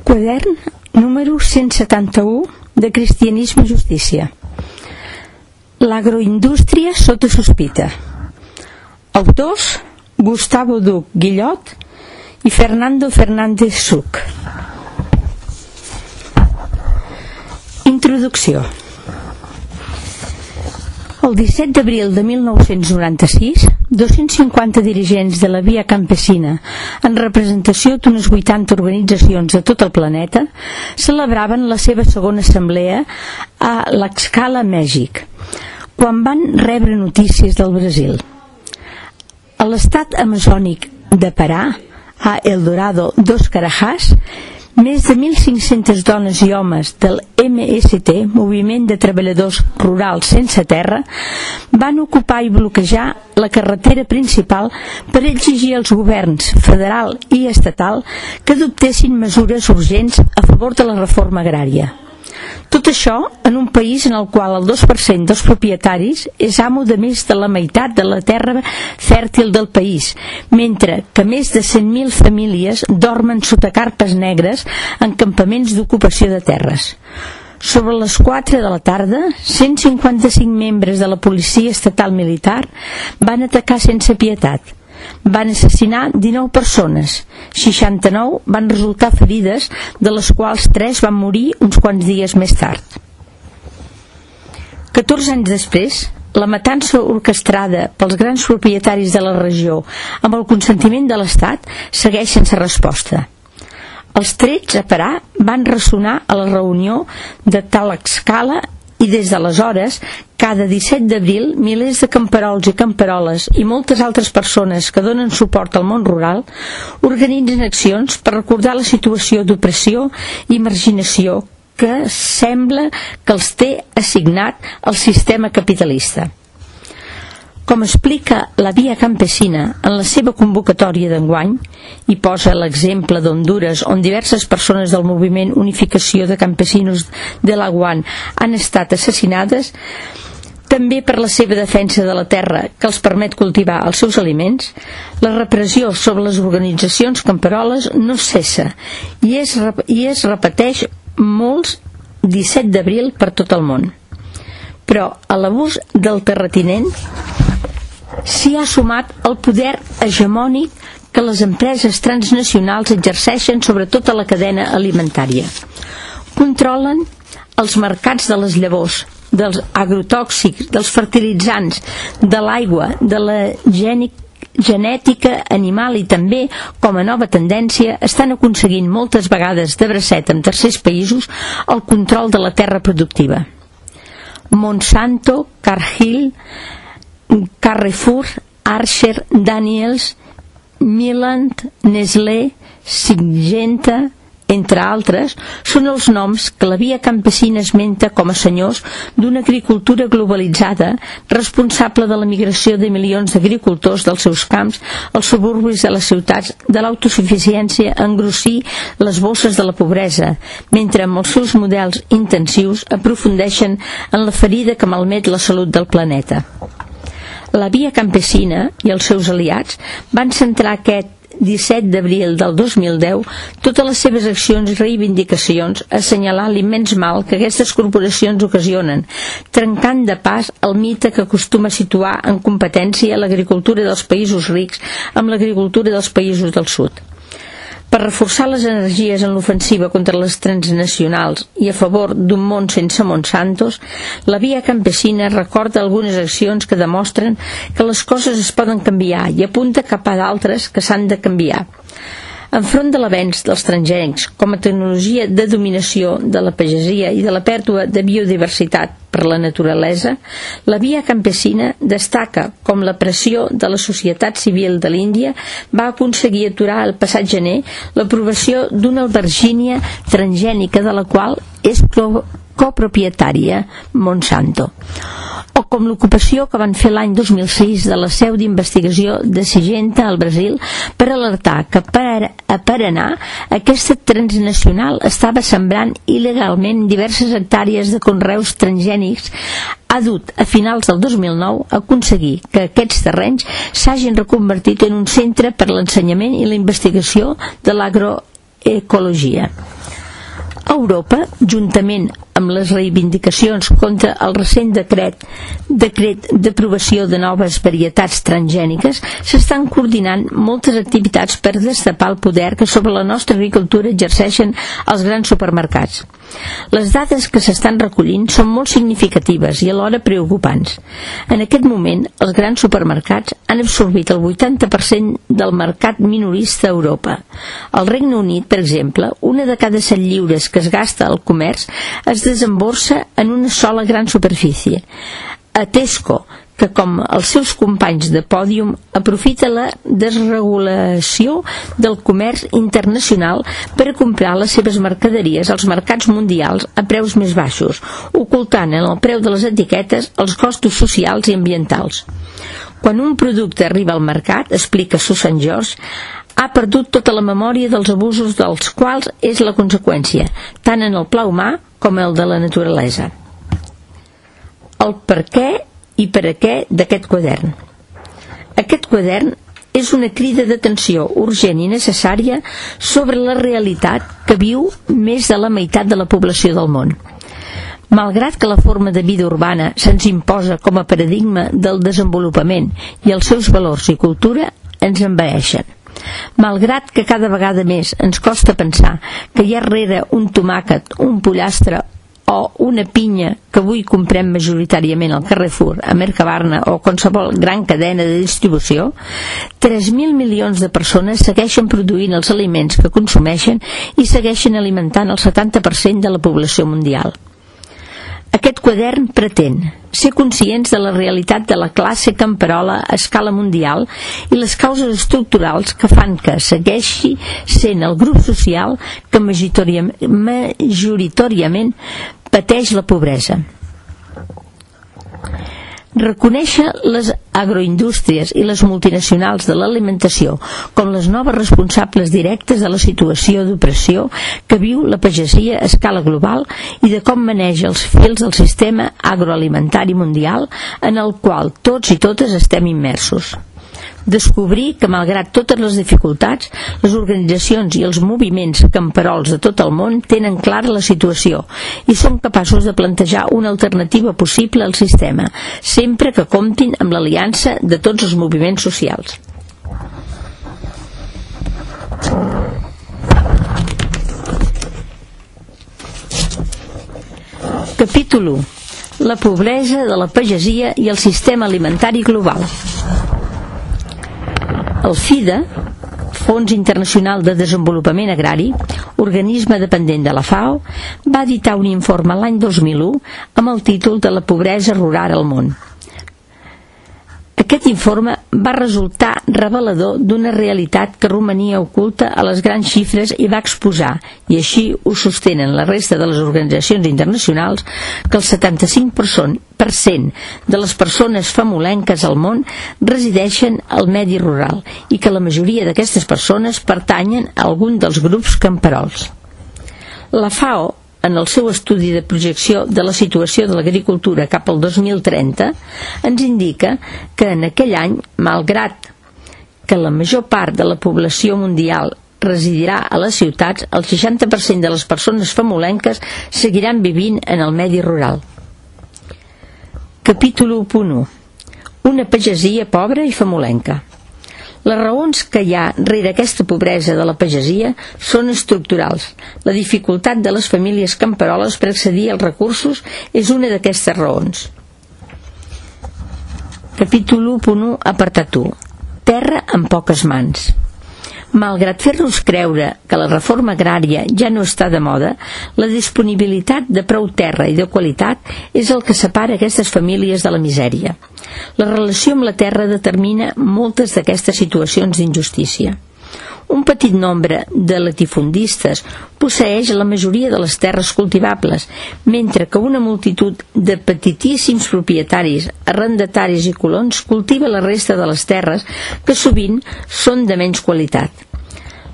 Quadern número 171 de Cristianisme i Justícia. L'agroindústria sota sospita. Autors: Gustavo Duc Guillot i Fernando Fernández Such. Introducció. El 17 d'abril de 1996, 250 dirigents de la Via Campesina, en representació d'unes 80 organitzacions de tot el planeta, celebraven la seva segona assemblea a Tlaxcala, Mèxic, quan van rebre notícies del Brasil. A l'estat amazònic de Pará, a El Dorado dos Carajás, més de 1.500 dones i homes del MST, Moviment de Treballadors Rurals Sense Terra, van ocupar i bloquejar la carretera principal per exigir als governs federal i estatal que adoptessin mesures urgents a favor de la reforma agrària. Tot això en un país en el qual el 2% dels propietaris és amo de més de la meitat de la terra fèrtil del país, mentre que més de 100.000 famílies dormen sota carpes negres en campaments d'ocupació de terres. Sobre les 4 de la tarda, 155 membres de la policia estatal militar van atacar sense pietat. Van assassinar 19 persones, 69 van resultar ferides, de les quals 3 van morir uns quants dies més tard. 14 anys després, la matança orquestrada pels grans propietaris de la regió amb el consentiment de l'Estat segueix sense resposta. Els trets a Pará van ressonar a la reunió de Tlaxcala i des d'aleshores, cada 17 d'abril, milers de camperols i camperoles i moltes altres persones que donen suport al món rural organitzen accions per recordar la situació d'opressió i marginació que sembla que els té assignat el sistema capitalista. Com explica la Via Campesina en la seva convocatòria d'enguany, i posa l'exemple d'Hondures, on diverses persones del moviment Unificació de Campesinos de l'Aguan han estat assassinades, també per la seva defensa de la terra que els permet cultivar els seus aliments, la repressió sobre les organitzacions camperoles no cessa i es repeteix molts 17 d'abril per tot el món. Però a l'abús del terratinent s'hi ha sumat el poder hegemònic que les empreses transnacionals exerceixen sobre tota la cadena alimentària. Controlen els mercats de les llavors, dels agrotòxics, dels fertilitzants, de l'aigua, de la genètica animal i també, com a nova tendència, estan aconseguint moltes vegades de bracet en tercers països el control de la terra productiva. Monsanto, Cargill, Carrefour, Archer, Daniels, Mylan, Nestlé, Syngenta, entre altres, són els noms que la Via Campesina esmenta com a senyors d'una agricultura globalitzada responsable de la migració de milions d'agricultors dels seus camps als suburbis de les ciutats, de l'autosuficiència a engrossir les bosses de la pobresa, mentre amb els seus models intensius aprofundeixen en la ferida que malmet la salut del planeta. La Via Campesina i els seus aliats van centrar aquest 17 d'abril del 2010 totes les seves accions i reivindicacions a assenyalar l'immens mal que aquestes corporacions ocasionen, trencant de pas el mite que acostuma a situar en competència l'agricultura dels països rics amb l'agricultura dels països del sud. Per reforçar les energies en l'ofensiva contra les transnacionals i a favor d'un món sense Monsantos, la Via Campesina recorda algunes accions que demostren que les coses es poden canviar i apunta cap a d'altres que s'han de canviar. Enfront de l'avenç dels transgènics com a tecnologia de dominació de la pagesia i de la pèrdua de biodiversitat per la naturalesa, la Via Campesina destaca com la pressió de la societat civil de l'Índia va aconseguir aturar el passat gener l'aprovació d'una albergínia transgènica de la qual és copropietària Monsanto, o com l'ocupació que van fer l'any 2006 de la seu d'investigació de Syngenta al Brasil per alertar que a Paraná aquesta transnacional estava sembrant il·legalment diverses hectàrees de conreus transgènics, ha dut a finals del 2009 a aconseguir que aquests terrenys s'hagin reconvertit en un centre per l'ensenyament i la investigació de l'agroecologia. Europa, juntament amb les reivindicacions contra el recent decret d'aprovació de noves varietats transgèniques, s'estan coordinant moltes activitats per destapar el poder que sobre la nostra agricultura exerceixen els grans supermercats. Les dades que s'estan recollint són molt significatives i alhora preocupants. En aquest moment, els grans supermercats han absorbit el 80% del mercat minorista a Europa. Al Regne Unit, per exemple, una de cada 7 lliures que es gasta al comerç es desemborsa en una sola gran superfície. A Tesco, que com els seus companys de pòdium aprofita la desregulació del comerç internacional per a comprar les seves mercaderies als mercats mundials a preus més baixos, ocultant en el preu de les etiquetes els costos socials i ambientals. Quan un producte arriba al mercat, explica Susan George, ha perdut tota la memòria dels abusos dels quals és la conseqüència, tant en el pla humà com el de la naturalesa. El per què i per a què d'aquest quadern. Aquest quadern és una crida d'atenció urgent i necessària sobre la realitat que viu més de la meitat de la població del món. Malgrat que la forma de vida urbana se'ns imposa com a paradigma del desenvolupament i els seus valors i cultura ens envaeixen. Malgrat que cada vegada més ens costa pensar que hi ha darrere un tomàquet, un pollastre o una pinya que avui comprem majoritàriament al Carrefour, a Mercabarna o qualsevol gran cadena de distribució, 3.000 milions de persones segueixen produint els aliments que consumeixen i segueixen alimentant el 70% de la població mundial. Aquest quadern pretén ser conscients de la realitat de la classe camperola a escala mundial i les causes estructurals que fan que segueixi sent el grup social que majoritàriament pateix la pobresa. Reconèixer les agroindústries i les multinacionals de l'alimentació com les noves responsables directes de la situació d'opressió que viu la pagesia a escala global i de com maneja els fils del sistema agroalimentari mundial en el qual tots i totes estem immersos. Descobrir que, malgrat totes les dificultats, les organitzacions i els moviments camperols de tot el món tenen clara la situació i són capaços de plantejar una alternativa possible al sistema, sempre que comptin amb l'aliança de tots els moviments socials. Capítol 1. La pobresa de la pagesia i el sistema alimentari global. El FIDA, Fons Internacional de Desenvolupament Agrari, organisme dependent de la FAO, va editar un informe l'any 2001 amb el títol de la pobresa rural al món. Aquest informe va resultar revelador d'una realitat que romania oculta a les grans xifres i va exposar, i així ho sostenen la resta de les organitzacions internacionals, que el 75% de les persones famolenques al món resideixen al medi rural i que la majoria d'aquestes persones pertanyen a algun dels grups camperols. La FAO, en el seu estudi de projecció de la situació de l'agricultura cap al 2030, ens indica que en aquell any, malgrat que la major part de la població mundial residirà a les ciutats, el 60% de les persones famolenques seguiran vivint en el medi rural. Capítol 1. Una pagesia pobra i famolenca. Les raons que hi ha rere aquesta pobresa de la pagesia són estructurals. La dificultat de les famílies camperoles per accedir als recursos és una d'aquestes raons. Capítol 1.1, apartat 1. Terra en poques mans. Malgrat fer-nos creure que la reforma agrària ja no està de moda, la disponibilitat de prou terra i de qualitat és el que separa aquestes famílies de la misèria. La relació amb la terra determina moltes d'aquestes situacions d'injustícia. Un petit nombre de latifundistes posseeix la majoria de les terres cultivables, mentre que una multitud de petitíssims propietaris, arrendataris i colons cultiva la resta de les terres, que sovint són de menys qualitat.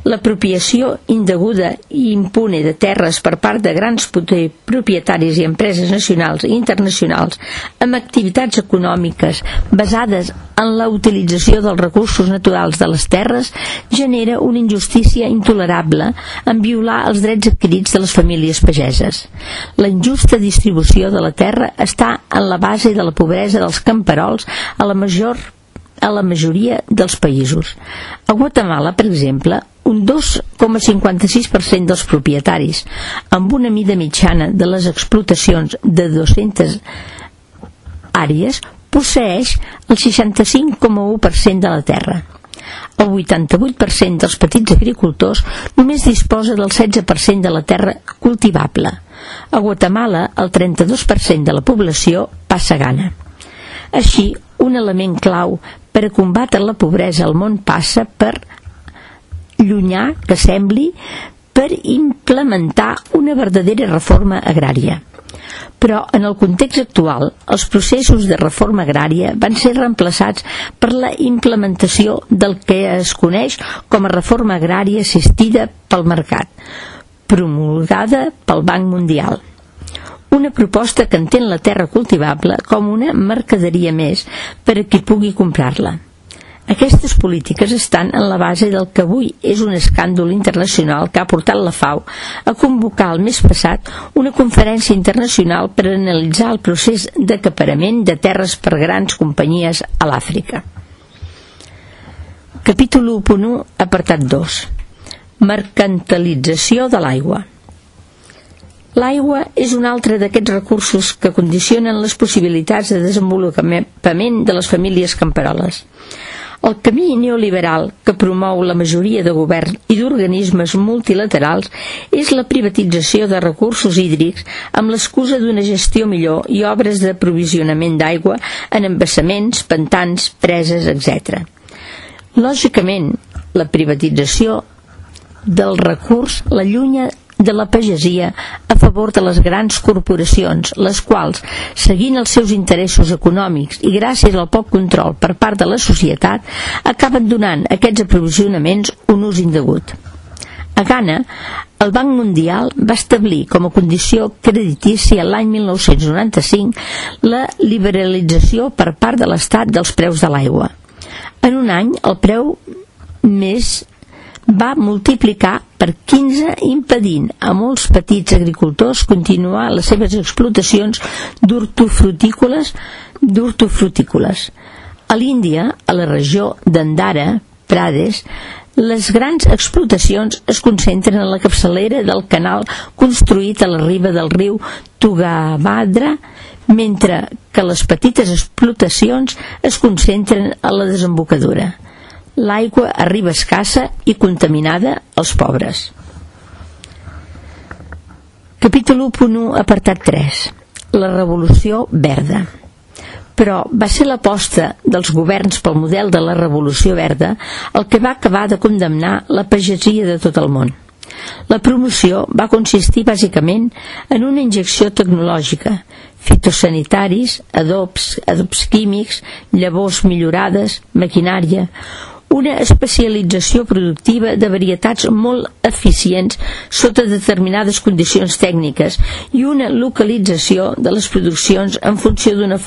L'apropiació indeguda i impune de terres per part de grans propietaris i empreses nacionals i internacionals amb activitats econòmiques basades en la utilització dels recursos naturals de les terres genera una injustícia intolerable en violar els drets adquirits de les famílies pageses. La injusta distribució de la terra està en la base de la pobresa dels camperols a la majoria dels països. A Guatemala, per exemple, un 2,56% dels propietaris, amb una mida mitjana de les explotacions de 200 àrees, posseeix el 65,1% de la terra. El 88% dels petits agricultors només disposa del 16% de la terra cultivable. A Guatemala, el 32% de la població passa gana. Així, un element clau per a combatre la pobresa al món passa per llunyà que sembli per implementar una verdadera reforma agrària. Però en el context actual, els processos de reforma agrària van ser reemplaçats per la implementació del que es coneix com a reforma agrària assistida pel mercat, promulgada pel Banc Mundial. Una proposta que entén la terra cultivable com una mercaderia més per a qui pugui comprar-la. Aquestes polítiques estan en la base del que avui és un escàndol internacional que ha portat la FAO a convocar el mes passat una conferència internacional per analitzar el procés d'acaparament de terres per grans companyies a l'Àfrica. Capítol 1.1, apartat 2. Mercantilització de l'aigua. L'aigua és un altre d'aquests recursos que condicionen les possibilitats de desenvolupament de les famílies camperoles. El camí neoliberal que promou la majoria de govern i d'organismes multilaterals és la privatització de recursos hídrics amb l'excusa d'una gestió millor i obres d'aprovisionament d'aigua en embassaments, pantans, preses, etc. Lògicament, la privatització del recurs l'allunya de la pagesia a favor de les grans corporacions, les quals, seguint els seus interessos econòmics i gràcies al poc control per part de la societat, acaben donant a aquests aprovisionaments un ús indegut. A Ghana, el Banc Mundial va establir com a condició creditícia l'any 1995 la liberalització per part de l'Estat dels preus de l'aigua. En un any, el preu més va multiplicar per 15, impedint a molts petits agricultors continuar les seves explotacions d'hortofrutícoles. A l'Índia, a la regió d'Andhra Pradesh, les grans explotacions es concentren a la capçalera del canal construït a la riba del riu Tungabhadra, mentre que les petites explotacions es concentren a la desembocadura. L'aigua arriba escassa i contaminada als pobres. Capítol 1.1, apartat 3. La revolució verda. Però va ser l'aposta dels governs pel model de la revolució verda el que va acabar de condemnar la pagesia de tot el món. La promoció va consistir bàsicament en una injecció tecnològica, fitosanitaris, adobs químics, llavors millorades, maquinària, una especialització productiva de varietats molt eficients sota determinades condicions tècniques i una localització de les produccions en funció d'una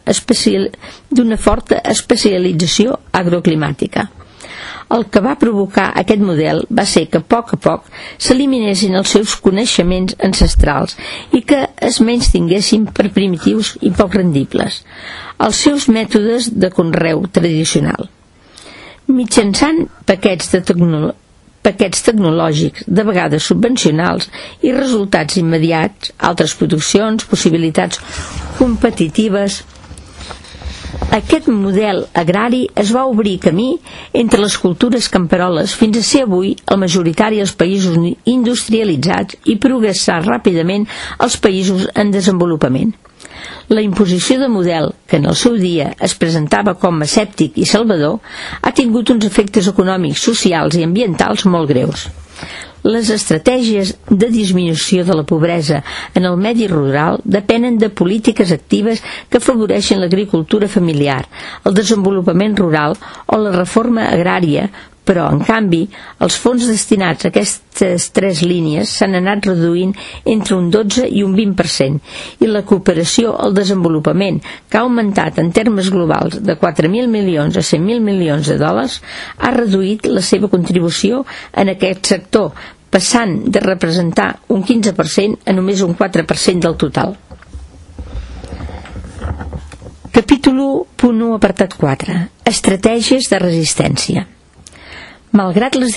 forta especialització agroclimàtica. El que va provocar aquest model va ser que a poc s'eliminessin els seus coneixements ancestrals i que es menystinguessin per primitius i poc rendibles els seus mètodes de conreu tradicional. Mitjançant paquets tecnològics, de vegades subvencionals, i resultats immediats, altres produccions, possibilitats competitives, aquest model agrari es va obrir camí entre les cultures camperoles fins a ser avui el majoritari als països industrialitzats i progressar ràpidament als països en desenvolupament. La imposició de model, que en el seu dia es presentava com escèptic i salvador, ha tingut uns efectes econòmics, socials i ambientals molt greus. Les estratègies de disminució de la pobresa en el medi rural depenen de polítiques actives que afavoreixen l'agricultura familiar, el desenvolupament rural o la reforma agrària, però, en canvi, els fons destinats a aquestes 3 línies s'han anat reduint entre un 12 i un 20%, i la cooperació al desenvolupament, que ha augmentat en termes globals de 4.000 milions a 100.000 milions de dòlars, ha reduït la seva contribució en aquest sector, passant de representar un 15% a només un 4% del total. Capítol 1.1, apartat 4. Estratègies de resistència. Malgrat les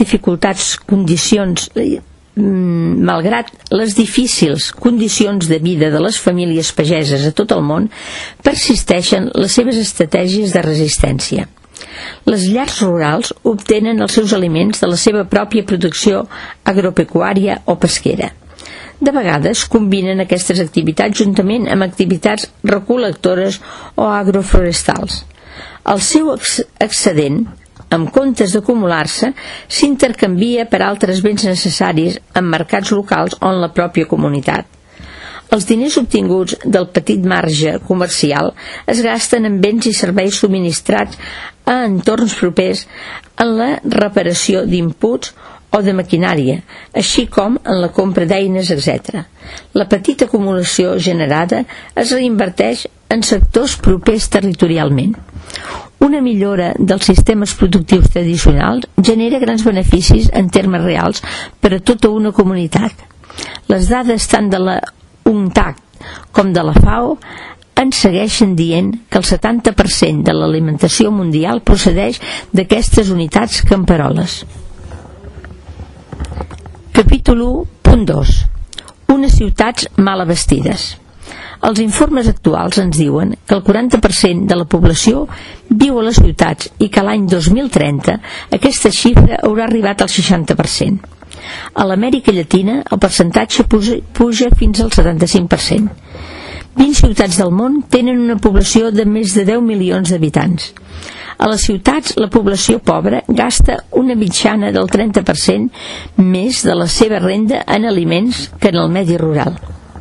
difícils condicions de vida de les famílies pageses a tot el món, persisteixen les seves estratègies de resistència. Les llars rurals obtenen els seus aliments de la seva pròpia producció agropecuària o pesquera. De vegades combinen aquestes activitats juntament amb activitats recol·lectores o agroforestals. El seu excedent, en comptes d'acumular-se, s'intercanvia per altres béns necessaris en mercats locals o en la pròpia comunitat. Els diners obtinguts del petit marge comercial es gasten en béns i serveis subministrats a entorns propers, en la reparació d'inputs o de maquinària, així com en la compra d'eines, etc. La petita acumulació generada es reinverteix en sectors propers territorialment. Una millora dels sistemes productius tradicionals genera grans beneficis en termes reals per a tota una comunitat. Les dades tant de la UNCTAD com de la FAO ens segueixen dient que el 70% de l'alimentació mundial procedeix d'aquestes unitats camperoles. Capítol 1.2. Unes ciutats mal abastides. Els informes actuals ens diuen que el 40% de la població viu a les ciutats i que l'any 2030 aquesta xifra haurà arribat al 60%. A l'Amèrica Llatina el percentatge puja fins al 75%. 20 ciutats del món tenen una població de més de 10 milions d'habitants. A les ciutats la població pobra gasta una mitjana del 30% més de la seva renda en aliments que en el medi rural.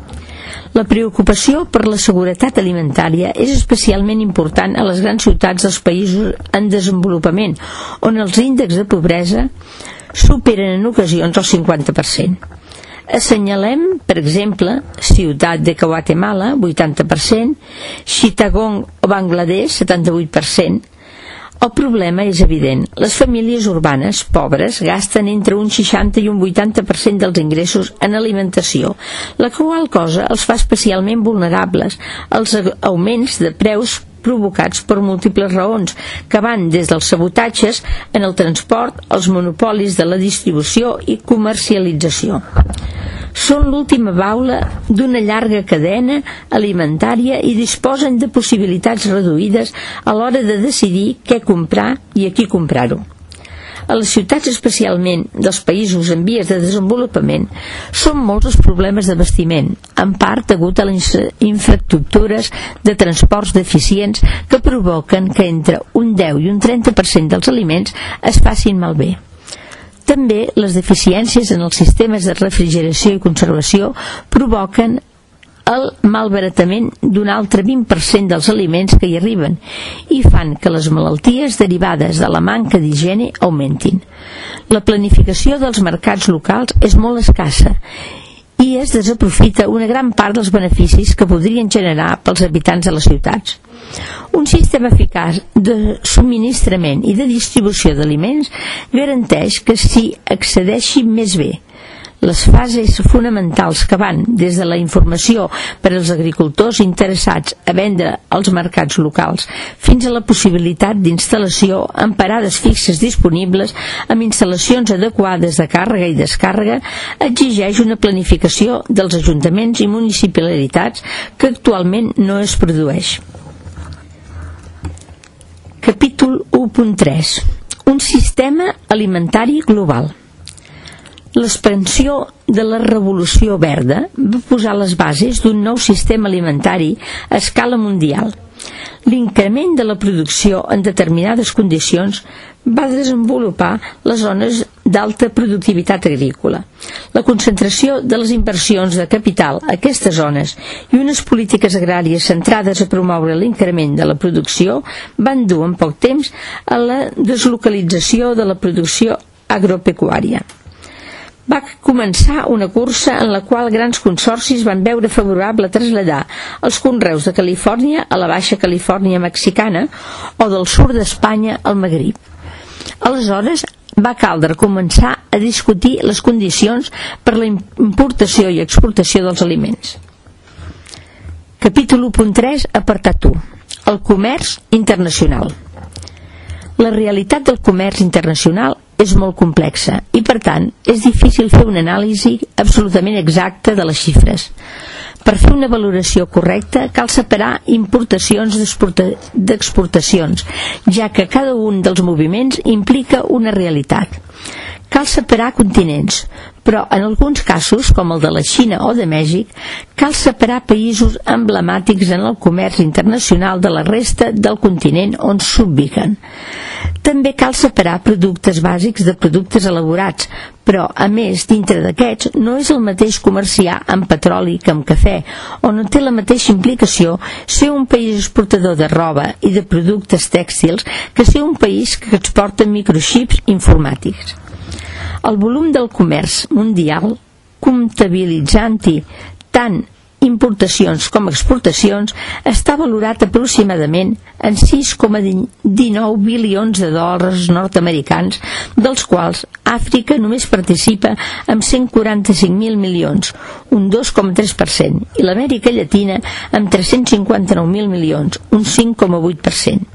La preocupació per la seguretat alimentària és especialment important a les grans ciutats dels països en desenvolupament, on els índexs de pobresa superen en ocasions el 50%. Assenyalem, per exemple, Ciutat de Guatemala, 80%, Chittagong o Bangladesh, 78%. El problema és evident. Les famílies urbanes pobres gasten entre un 60 i un 80% dels ingressos en alimentació, la qual cosa els fa especialment vulnerables als augments de preus provocats per múltiples raons, que van des dels sabotatges en el transport als monopolis de la distribució i comercialització. Són l'última baula d'una llarga cadena alimentària i disposen de possibilitats reduïdes a l'hora de decidir què comprar i a qui comprar-ho. A les ciutats, especialment dels països en vies de desenvolupament, són molts els problemes d'abastiment, en part degut a les infraestructures de transports deficients que provoquen que entre un 10 i un 30% dels aliments es facin malbé. També les deficiències en els sistemes de refrigeració i conservació provoquen el malbaratament d'un altre 20% dels aliments que hi arriben i fan que les malalties derivades de la manca d'higiene augmentin. La planificació dels mercats locals és molt escassa i es desaprofita una gran part dels beneficis que podrien generar pels habitants de les ciutats. Un sistema eficaç de subministrament i de distribució d'aliments garanteix que s'hi accedeixi més bé. Les fases fonamentals que van des de la informació per als agricultors interessats a vendre als mercats locals fins a la possibilitat d'instal·lació en parades fixes disponibles amb instal·lacions adequades de càrrega i descàrrega exigeix una planificació dels ajuntaments i municipalitats que actualment no es produeix. Capítol 1.3. Un sistema alimentari global. L'expansió de la Revolució Verda va posar les bases d'un nou sistema alimentari a escala mundial. L'increment de la producció en determinades condicions va desenvolupar les zones d'alta productivitat agrícola. La concentració de les inversions de capital a aquestes zones i unes polítiques agràries centrades a promoure l'increment de la producció van dur en poc temps a la deslocalització de la producció agropecuària. Va començar una cursa en la qual grans consorcis van veure favorable traslladar els conreus de Califòrnia a la Baixa Califòrnia mexicana o del sud d'Espanya al Magrib. Aleshores va caldre començar a discutir les condicions per la importació i exportació dels aliments. Capítol 1.3, apartat 1. El comerç internacional. La realitat del comerç internacional és molt complexa i, per tant, és difícil fer una anàlisi absolutament exacta de les xifres. Per fer una valoració correcta cal separar importacions d'exportacions, ja que cada un dels moviments implica una realitat. Cal separar continents, però en alguns casos, com el de la Xina o de Mèxic, cal separar països emblemàtics en el comerç internacional de la resta del continent on s'ubiquen. També cal separar productes bàsics de productes elaborats, però, a més, dintre d'aquests, no és el mateix comerciar amb petroli que amb cafè, o no té la mateixa implicació ser un país exportador de roba i de productes tèxtils que ser un país que exporta microxips informàtics. El volum del comerç mundial, comptabilitzant-hi tant importacions com exportacions, està valorat aproximadament en 6,19 bilions de dòlars nord-americans, dels quals Àfrica només participa amb 145.000 milions, un 2,3%, i l'Amèrica Llatina amb 359.000 milions, un 5,8%.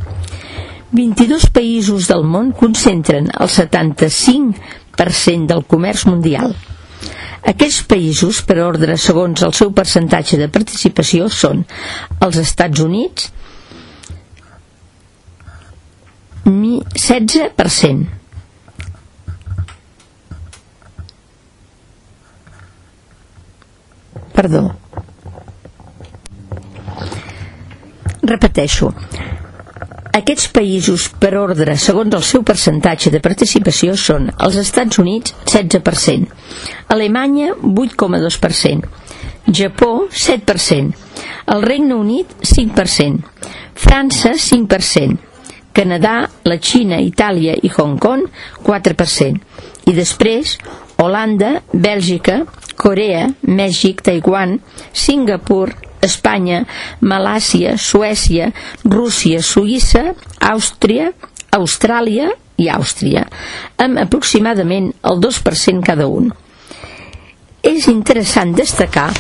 22 països del món concentren el 75% del comerç mundial. Aquests països, per ordre segons el seu percentatge de participació, són els Estats Units, 16%. Repeteixo. Aquests països, per ordre segons el seu percentatge de participació, són els Estats Units, 16%, Alemanya, 8,2%, Japó, 7%, el Regne Unit, 5%, França, 5%, Canadà, la Xina, Itàlia i Hong Kong, 4%, i després Holanda, Bèlgica, Corea, Mèxic, Taiwan, Singapur, Espanya, Malàisia, Suècia, Rússia, Suïssa, Àustria, Austràlia i Àustria, amb aproximadament el 2% cada un. És interessant destacar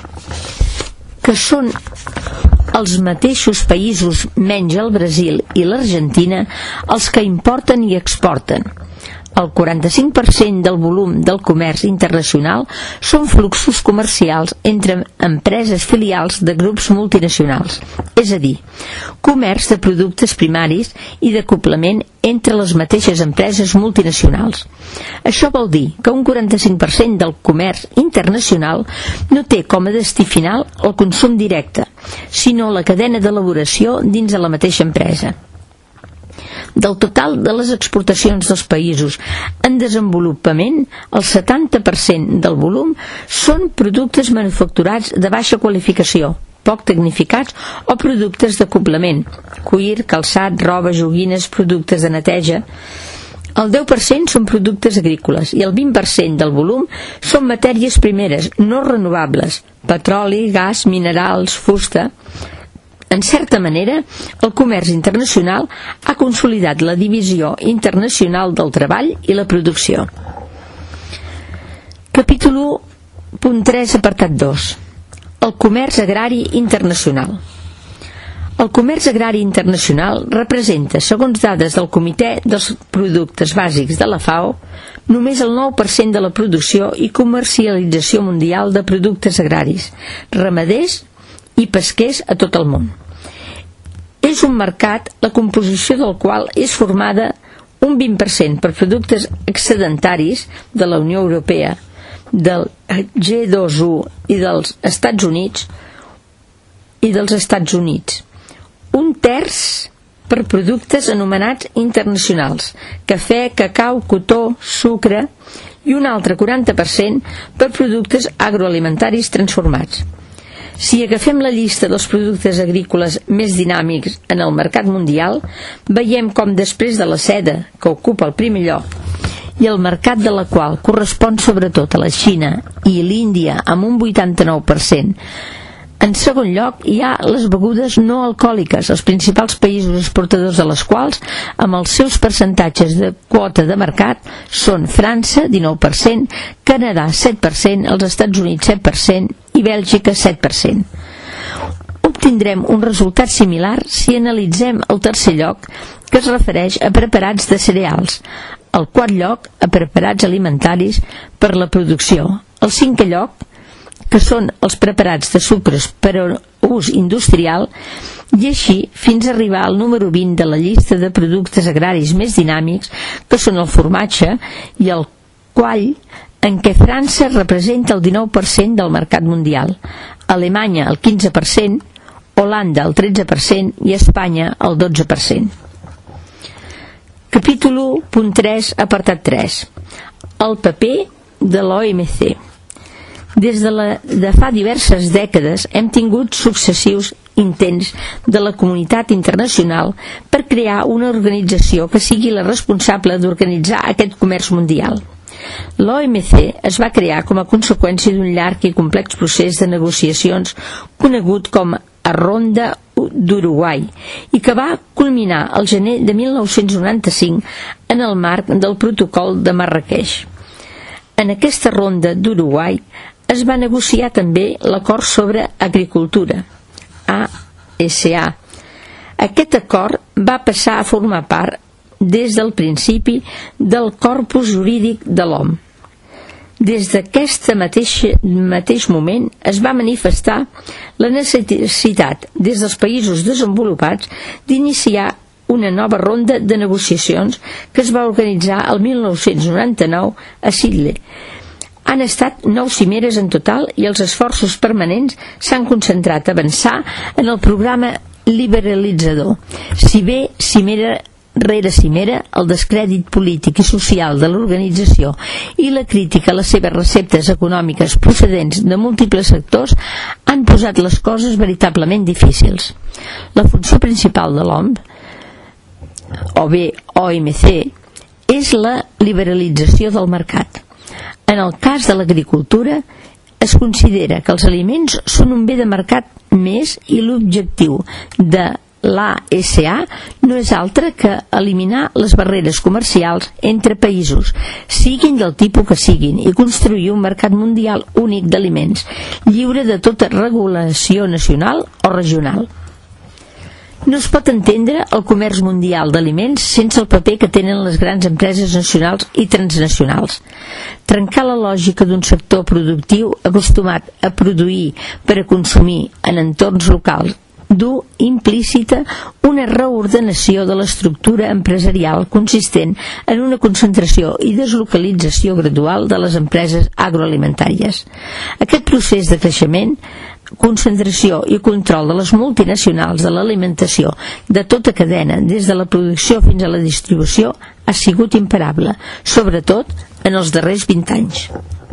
que són els mateixos països, menys el Brasil i l'Argentina, els que importen i exporten. El 45% del volum del comerç internacional són fluxos comercials entre empreses filials de grups multinacionals, és a dir, comerç de productes primaris i d'acoplament entre les mateixes empreses multinacionals. Això vol dir que un 45% del comerç internacional no té com a destí final el consum directe, sinó la cadena d'elaboració dins de la mateixa empresa. Del total de les exportacions dels països en desenvolupament, el 70% del volum són productes manufacturats de baixa qualificació, poc tecnificats o productes d'acoplament, cuir, calçat, roba, joguines, productes de neteja. El 10% són productes agrícoles i el 20% del volum són matèries primeres no renovables, petroli, gas, minerals, fusta. En certa manera, el comerç internacional ha consolidat la divisió internacional del treball i la producció. Capítol 1.3, apartat 2. El comerç agrari internacional. El comerç agrari internacional representa, segons dades del Comitè dels Productes Bàsics de la FAO, només el 9% de la producció i comercialització mundial de productes agraris, ramaders i pesquers a tot el món. És un mercat la composició del qual és formada un 20% per productes excedentaris de la Unió Europea, del G21 i dels Estats Units, 1/3 per productes anomenats internacionals: cafè, cacau, cotó, sucre, i un altre 40% per productes agroalimentaris transformats. Si agafem la llista dels productes agrícoles més dinàmics en el mercat mundial, veiem com després de la seda, que ocupa el primer lloc, i el mercat de la qual correspon sobretot a la Xina i l'Índia amb un 89%, en segon lloc hi ha les begudes no alcohòliques, els principals països exportadors de les quals, amb els seus percentatges de quota de mercat, són França, 19%, Canadà, 7%, els Estats Units, 7%, i Bèlgica, 7%. Obtindrem un resultat similar si analitzem el tercer lloc, que es refereix a preparats de cereals, el quart lloc a preparats alimentaris per la producció, el cinquè lloc, que són els preparats de sucres per a ús industrial, i així fins a arribar al número 20 de la llista de productes agraris més dinàmics, que són el formatge i el quall, en què França representa el 19% del mercat mundial, Alemanya el 15%, Holanda el 13% i Espanya el 12%. Capítol 1.3, apartat 3. El paper de l'OMC. Des de fa diverses dècades hem tingut successius intents de la comunitat internacional per crear una organització que sigui la responsable d'organitzar aquest comerç mundial. L'OMC es va crear com a conseqüència d'un llarg i complex procés de negociacions conegut com a Ronda d'Uruguai i que va culminar el gener de 1995 en el marc del protocol de Marràqueix. En aquesta Ronda d'Uruguai es va negociar també l'acord sobre agricultura, ASA. Aquest acord va passar a formar part des del principi del corpus jurídic de l'OMC. Des d'aquest mateix moment es va manifestar la necessitat des dels països desenvolupats d'iniciar una nova ronda de negociacions que es va organitzar el 1999 a Sydney. Han estat 9 cimeres en total i els esforços permanents s'han concentrat a avançar en el programa liberalitzador. Si bé cimera rere cimera, el descrèdit polític i social de l'organització i la crítica a les seves receptes econòmiques procedents de múltiples sectors han posat les coses veritablement difícils. La funció principal de l'OMC, o bé OMC, és la liberalització del mercat. En el cas de l'agricultura, es considera que els aliments són un bé de mercat més i l'objectiu de l'ASA no és altre que eliminar les barreres comercials entre països, siguin del tipus que siguin, i construir un mercat mundial únic d'aliments, lliure de tota regulació nacional o regional. No es pot entendre el comerç mundial d'aliments sense el paper que tenen les grans empreses nacionals i transnacionals. Trencar la lògica d'un sector productiu acostumat a produir per a consumir en entorns locals du implícita una reordenació de l'estructura empresarial consistent en una concentració i deslocalització gradual de les empreses agroalimentàries. Aquest procés de creixement, concentració i control de les multinacionals de l'alimentació de tota cadena, des de la producció fins a la distribució, ha sigut imparable, sobretot en els darrers 20 anys.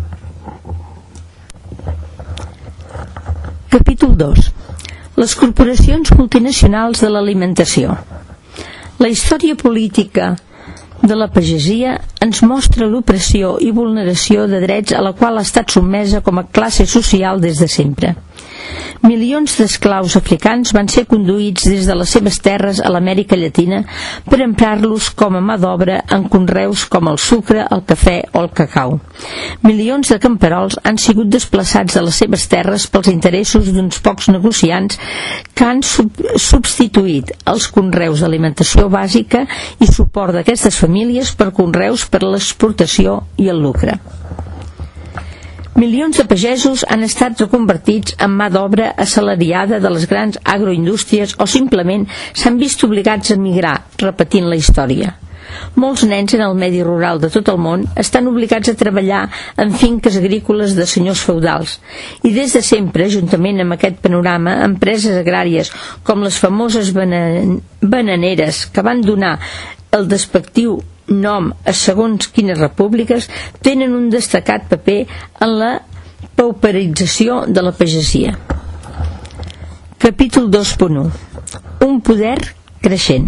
Capítol 2. Les corporacions multinacionals de l'alimentació. La història política de la pagesia ens mostra l'opressió i vulneració de drets a la qual ha estat sotmesa com a classe social des de sempre. Milions d'esclaus africans van ser conduïts des de les seves terres a l'Amèrica Llatina per emprar-los com a mà d'obra en conreus com el sucre, el cafè o el cacau. Milions de camperols han sigut desplaçats de les seves terres pels interessos d'uns pocs negociants que han substituït els conreus d'alimentació bàsica i suport d'aquestes famílies per conreus per a l'exportació i el lucre. Milions de pagesos han estat reconvertits en mà d'obra assalariada de les grans agroindústries o simplement s'han vist obligats a migrar, repetint la història. molts nens en el medi rural de tot el món estan obligats a treballar en finques agrícoles de senyors feudals, i des de sempre, juntament amb aquest panorama, empreses agràries com les famoses bananeres, que van donar el despectiu nom a segons quines repúbliques, tenen un destacat paper en la pauperització de la pagesia. Capítol 2.1. Un poder creixent.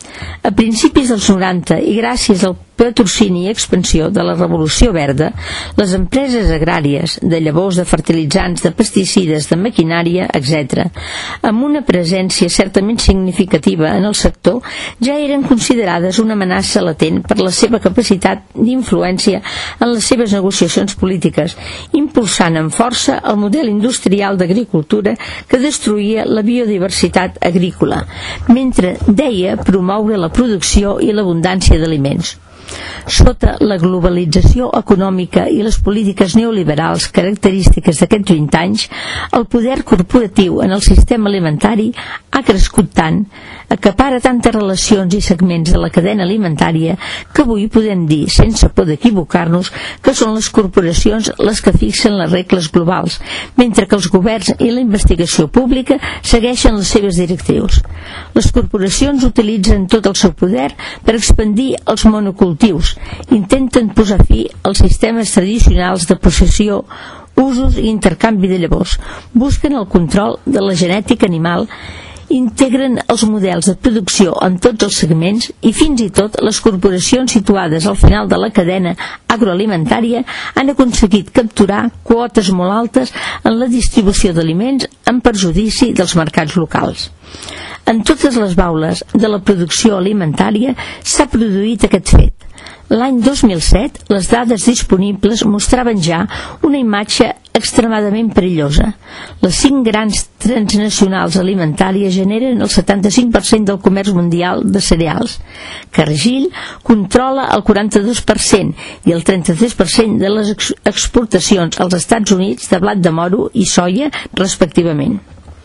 A principis dels 90 i gràcies al patrocini i expansió de la Revolució Verda, les empreses agràries, de llavors, de fertilitzants, de pesticides, de maquinària, etc., amb una presència certament significativa en el sector, ja eren considerades una amenaça latent per la seva capacitat d'influència en les seves negociacions polítiques, impulsant amb força el model industrial d'agricultura que destruïa la biodiversitat agrícola, mentre deia promoure la producció i l'abundància d'aliments. Sota la globalització econòmica i les polítiques neoliberals característiques d'aquests 20 anys, el poder corporatiu en el sistema alimentari ha crescut tant, acapara tantes relacions i segments de la cadena alimentària, que avui podem dir, sense por d'equivocar-nos, que són les corporacions les que fixen les regles globals, mentre que els governs i la investigació pública segueixen les seves directrius. Les corporacions utilitzen tot el seu poder per expandir els monocultius, intenten posar fi als sistemes tradicionals de possessió, usos i intercanvi de llavors, busquen el control de la genètica animal, integren els models de producció en tots els segments i fins i tot les corporacions situades al final de la cadena agroalimentària han aconseguit capturar quotes molt altes en la distribució d'aliments en perjudici dels mercats locals. En totes les baules de la producció alimentària s'ha produït aquest fet. L'any 2007, les dades disponibles mostraven ja una imatge extremadament perillosa. Les 5 grans transnacionals alimentàries generen el 75% del comerç mundial de cereals. Cargill controla el 42% i el 33% de les exportacions als Estats Units de blat de moro i soia, respectivament.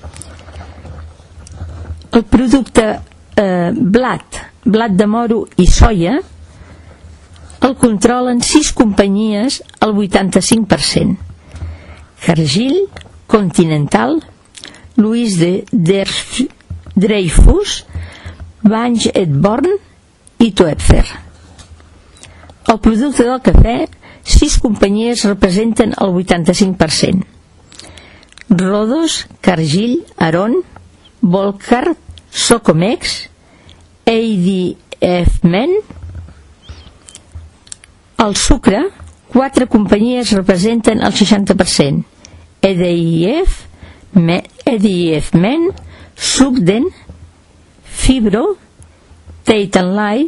El producte blat de moro i soia el controlen 6 companyies al 85%. Cargill, Continental, Louis Dreyfus, Bunge et Born i Toepfer. El producte del cafè, 6 companyies representen el 85%. Rodos, Cargill, Aron, Volcar, Socomex, ADF-Men. El sucre, 4 companyies representen el 60%. EDF-Men, Sugden, Fibro, Tate & Lyle.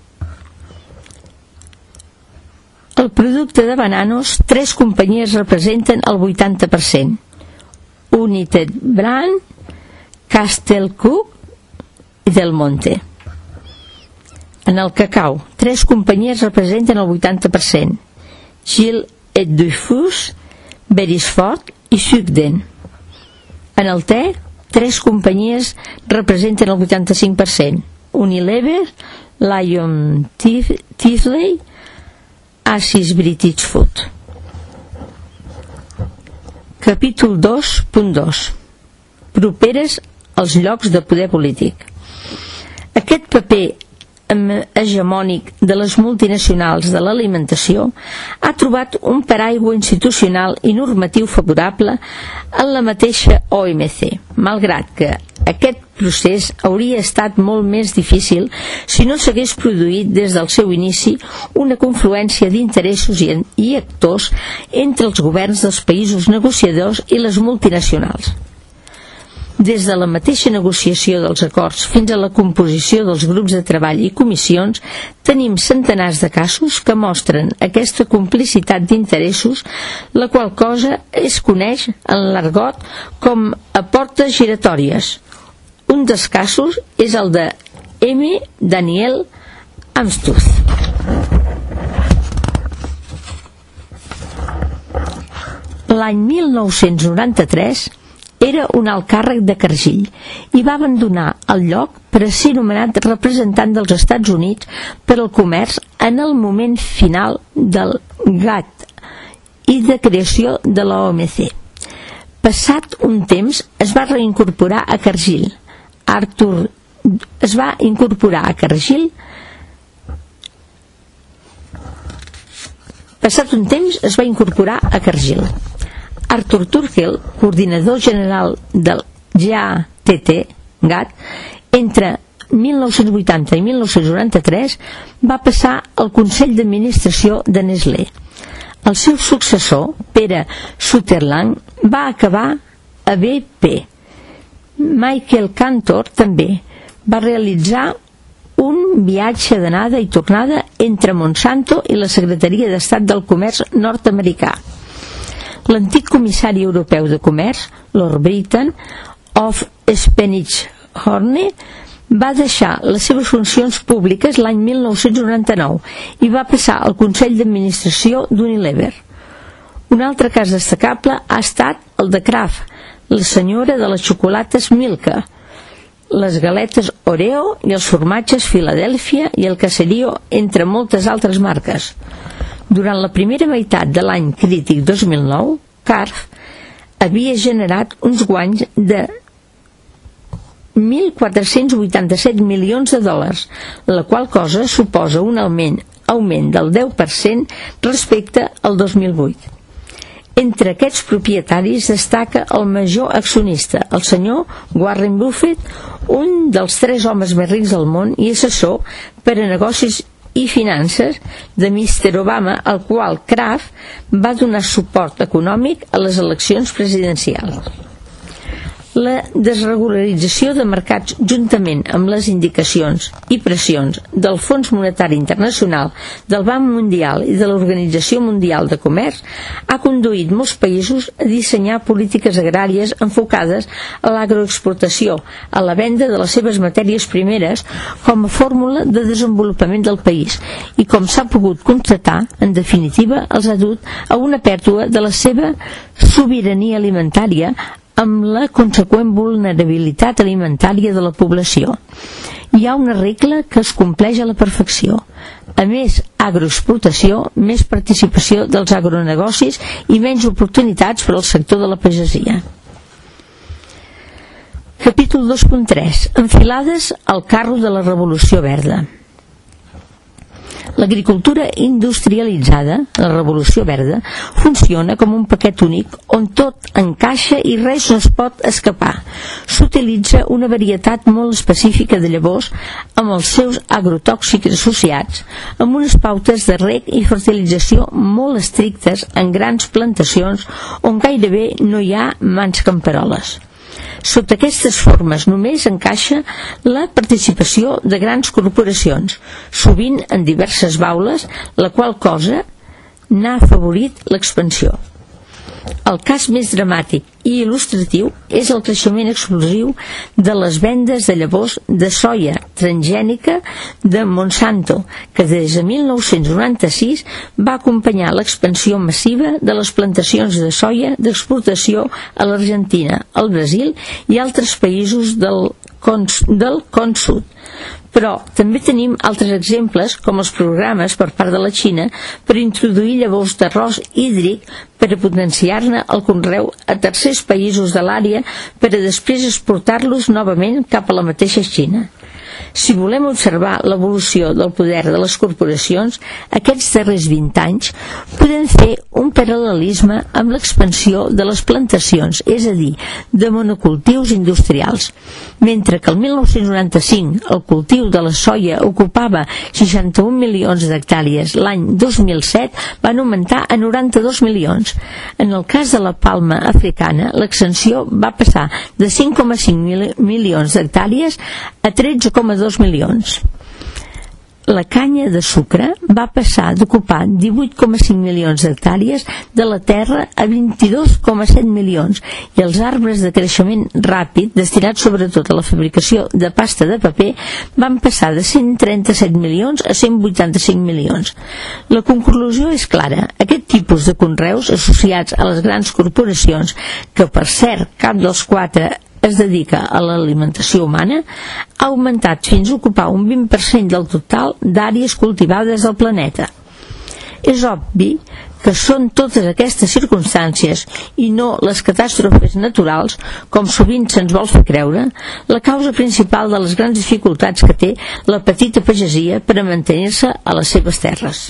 El producte de bananos, 3 companyies representen el 80%. United Brand, Castle Cook i Del Monte. En el cacau, 3 companyies representen el 80%. Gilles et Dufus, Beresford i Sugden. En el te, 3 companyies representen el 85%. Unilever, Lion Teasley, Asis British Food. Capítol 2.2. Properes als llocs de poder polític. Aquest paper hegemònic de les multinacionals de l'alimentació ha trobat un paraigua institucional i normatiu favorable en la mateixa OMC, malgrat que aquest procés hauria estat molt més difícil si no s'hagués produït des del seu inici una confluència d'interessos i actors entre els governs dels països negociadors i les multinacionals. Des de la mateixa negociació dels acords fins a la composició dels grups de treball i comissions, tenim centenars de casos que mostren aquesta complicitat d'interessos, la qual cosa es coneix en l'argot com a portes giratòries. Un dels casos és el de M. Daniel Amstutz. L'any 1993, era un alt càrrec de Cargill i va abandonar el lloc per a ser nomenat representant dels Estats Units per al comerç en el moment final del GATT i de creació de l'OMC. Passat un temps es va reincorporar a Cargill. Arthur Turkell, coordinador general del GATT, entre 1980 i 1993 va passar al Consell d'Administració de Nestlé. El seu successor, Pere Sutherland, va acabar a BP. Michael Cantor també va realitzar un viatge d'anada i tornada entre Monsanto i la Secretaria d'Estat del Comerç nord-americà. L'antic comissari europeu de comerç, Lord Britton of Spennyhorne, va deixar les seves funcions públiques l'any 1999 i va passar al Consell d'Administració d'Unilever. Un altre cas destacable ha estat el de Kraft, la senyora de les xocolates Milka, les galetes Oreo i els formatges Philadelphia i el Caserio, entre moltes altres marques. Durant la primera meitat de l'any crític 2009, Kraft havia generat uns guanys de $1.487 milions, la qual cosa suposa un augment del 10% respecte al 2008. Entre aquests propietaris destaca el major accionista, el senyor Warren Buffett, un dels 3 homes més rics del món i assessor per a negocis i finances de Mr. Obama, al qual Kraft va donar suport econòmic a les eleccions presidencials. La desregularització de mercats, juntament amb les indicacions i pressions del Fons Monetari Internacional, del Banc Mundial i de l'Organització Mundial de Comerç, ha conduït molts països a dissenyar polítiques agràries enfocades a l'agroexportació, a la venda de les seves matèries primeres com a fórmula de desenvolupament del país i, com s'ha pogut constatar, en definitiva, els ha dut a una pèrdua de la seva sobirania alimentària, amb la conseqüent vulnerabilitat alimentària de la població. Hi ha una regla que es compleix a la perfecció. A més agroexplotació, més participació dels agronegocis i menys oportunitats per al sector de la pagesia. Capítol 2.3. Enfilades al carro de la Revolució Verda. L'agricultura industrialitzada, la Revolució Verda, funciona com un paquet únic on tot encaixa i res no es pot escapar. S'utilitza una varietat molt específica de llavors amb els seus agrotòxics associats, amb unes pautes de reg i fertilització molt estrictes en grans plantacions on gairebé no hi ha mans camperoles. Sota aquestes formes només encaixa la participació de grans corporacions, sovint en diverses baules, la qual cosa n'ha afavorit l'expansió. El cas més dramàtic i il·lustratiu és el creixement explosiu de les vendes de llavors de soia transgènica de Monsanto, que des de 1996 va acompanyar l'expansió massiva de les plantacions de soia d'exportació a l'Argentina, al Brasil i altres països del Con Sud. Però també tenim altres exemples, com els programes per part de la Xina per introduir llavors d'arròs hídric per a potenciar-ne el conreu a tercers països de l'àrea per a després exportar-los novament cap a la mateixa Xina. Si volem observar l'evolució del poder de les corporacions aquests darrers 20 anys, podem fer un paral·lelisme amb l'expansió de les plantacions, és a dir, de monocultius industrials. Mentre que el 1995 el cultiu de la soia ocupava 61 milions d'hectàrees, l'any 2007 van augmentar a 92 milions. En el cas de la palma africana, l'extensió va passar de 5,5 milions d'hectàrees a 13,2 milions. La canya de sucre va passar d'ocupar 18,5 milions d'hectàrees de la terra a 22,7 milions i els arbres de creixement ràpid, destinats sobretot a la fabricació de pasta de paper, van passar de 137 milions a 185 milions. La conclusió és clara. Aquest tipus de conreus associats a les grans corporacions, que per cert cap dels quatre es dedica a l'alimentació humana, ha augmentat fins a ocupar un 20% del total d'àrees cultivades del planeta. És obvi que són totes aquestes circumstàncies i no les catàstrofes naturals, com sovint se'ns vol fer creure, la causa principal de les grans dificultats que té la petita pagesia per a mantenir-se a les seves terres.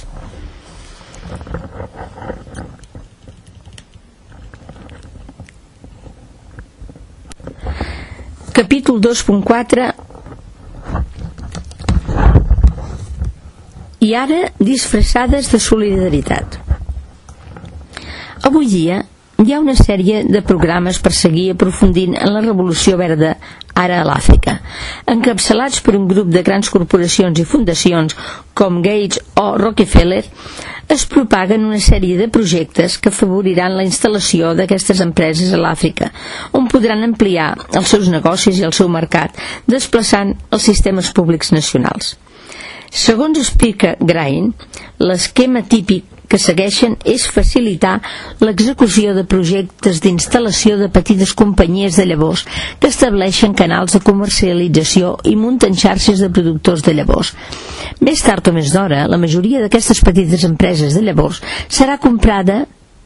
Capítol 2.4. I ara disfressades de solidaritat. Avui dia hi ha una sèrie de programes per seguir aprofundint en la revolució verda ara a l'Àfrica, encapçalats per un grup de grans corporacions i fundacions com Gates o Rockefeller. Es propaguen una sèrie de projectes que afavoriran la instal·lació d'aquestes empreses a l'Àfrica, on podran ampliar els seus negocis i el seu mercat, desplaçant els sistemes públics nacionals. Segons explica Grain, l'esquema típic que segueixen és facilitar l'execució de projectes d'instal·lació de petites companyies de llavors que estableixen canals de comercialització i munten xarxes de productors de llavors. Més tard o més d'hora, la majoria d'aquestes petites empreses de llavors serà comprada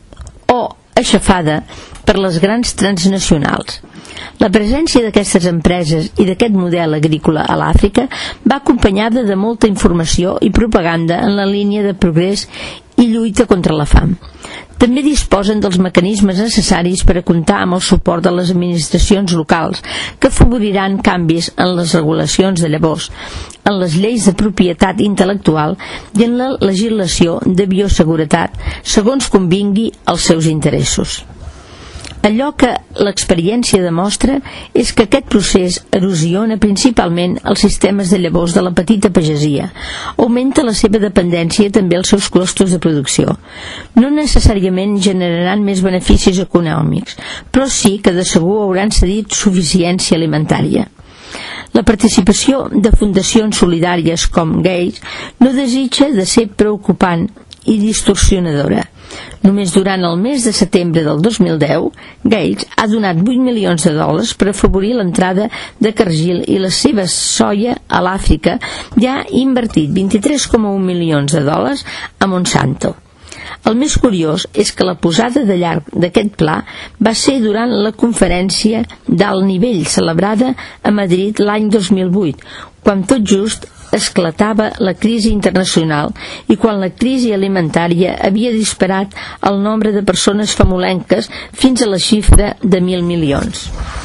o aixafada per les grans transnacionals. La presència d'aquestes empreses i d'aquest model agrícola a l'Àfrica va acompanyada de molta informació i propaganda en la línia de progrés i lluita contra la fam. També disposen dels mecanismes necessaris per a comptar amb el suport de les administracions locals, que afavoriran canvis en les regulacions de llavors, en les lleis de propietat intel·lectual i en la legislació de bioseguretat, segons convingui als seus interessos. Allò que l'experiència demostra és que aquest procés erosiona principalment els sistemes de llavors de la petita pagesia, augmenta la seva dependència i també els seus costos de producció. No necessàriament generaran més beneficis econòmics, però sí que de segur hauran cedit suficiència alimentària. La participació de fundacions solidàries com Gates no desitja de ser preocupant i distorsionadora. Només durant el mes de setembre del 2010, Gates ha donat 8 milions de dòlars per afavorir l'entrada de Cargill i la seva soia a l'Àfrica i ha invertit 23,1 milions de dòlars a Monsanto. El més curiós és que la posada de llarg d'aquest pla va ser durant la conferència d'alt nivell celebrada a Madrid l'any 2008, quan tot just esclatava la crisi internacional i quan la crisi alimentària havia disparat el nombre de persones famolenques fins a la xifra de 1.000 milions.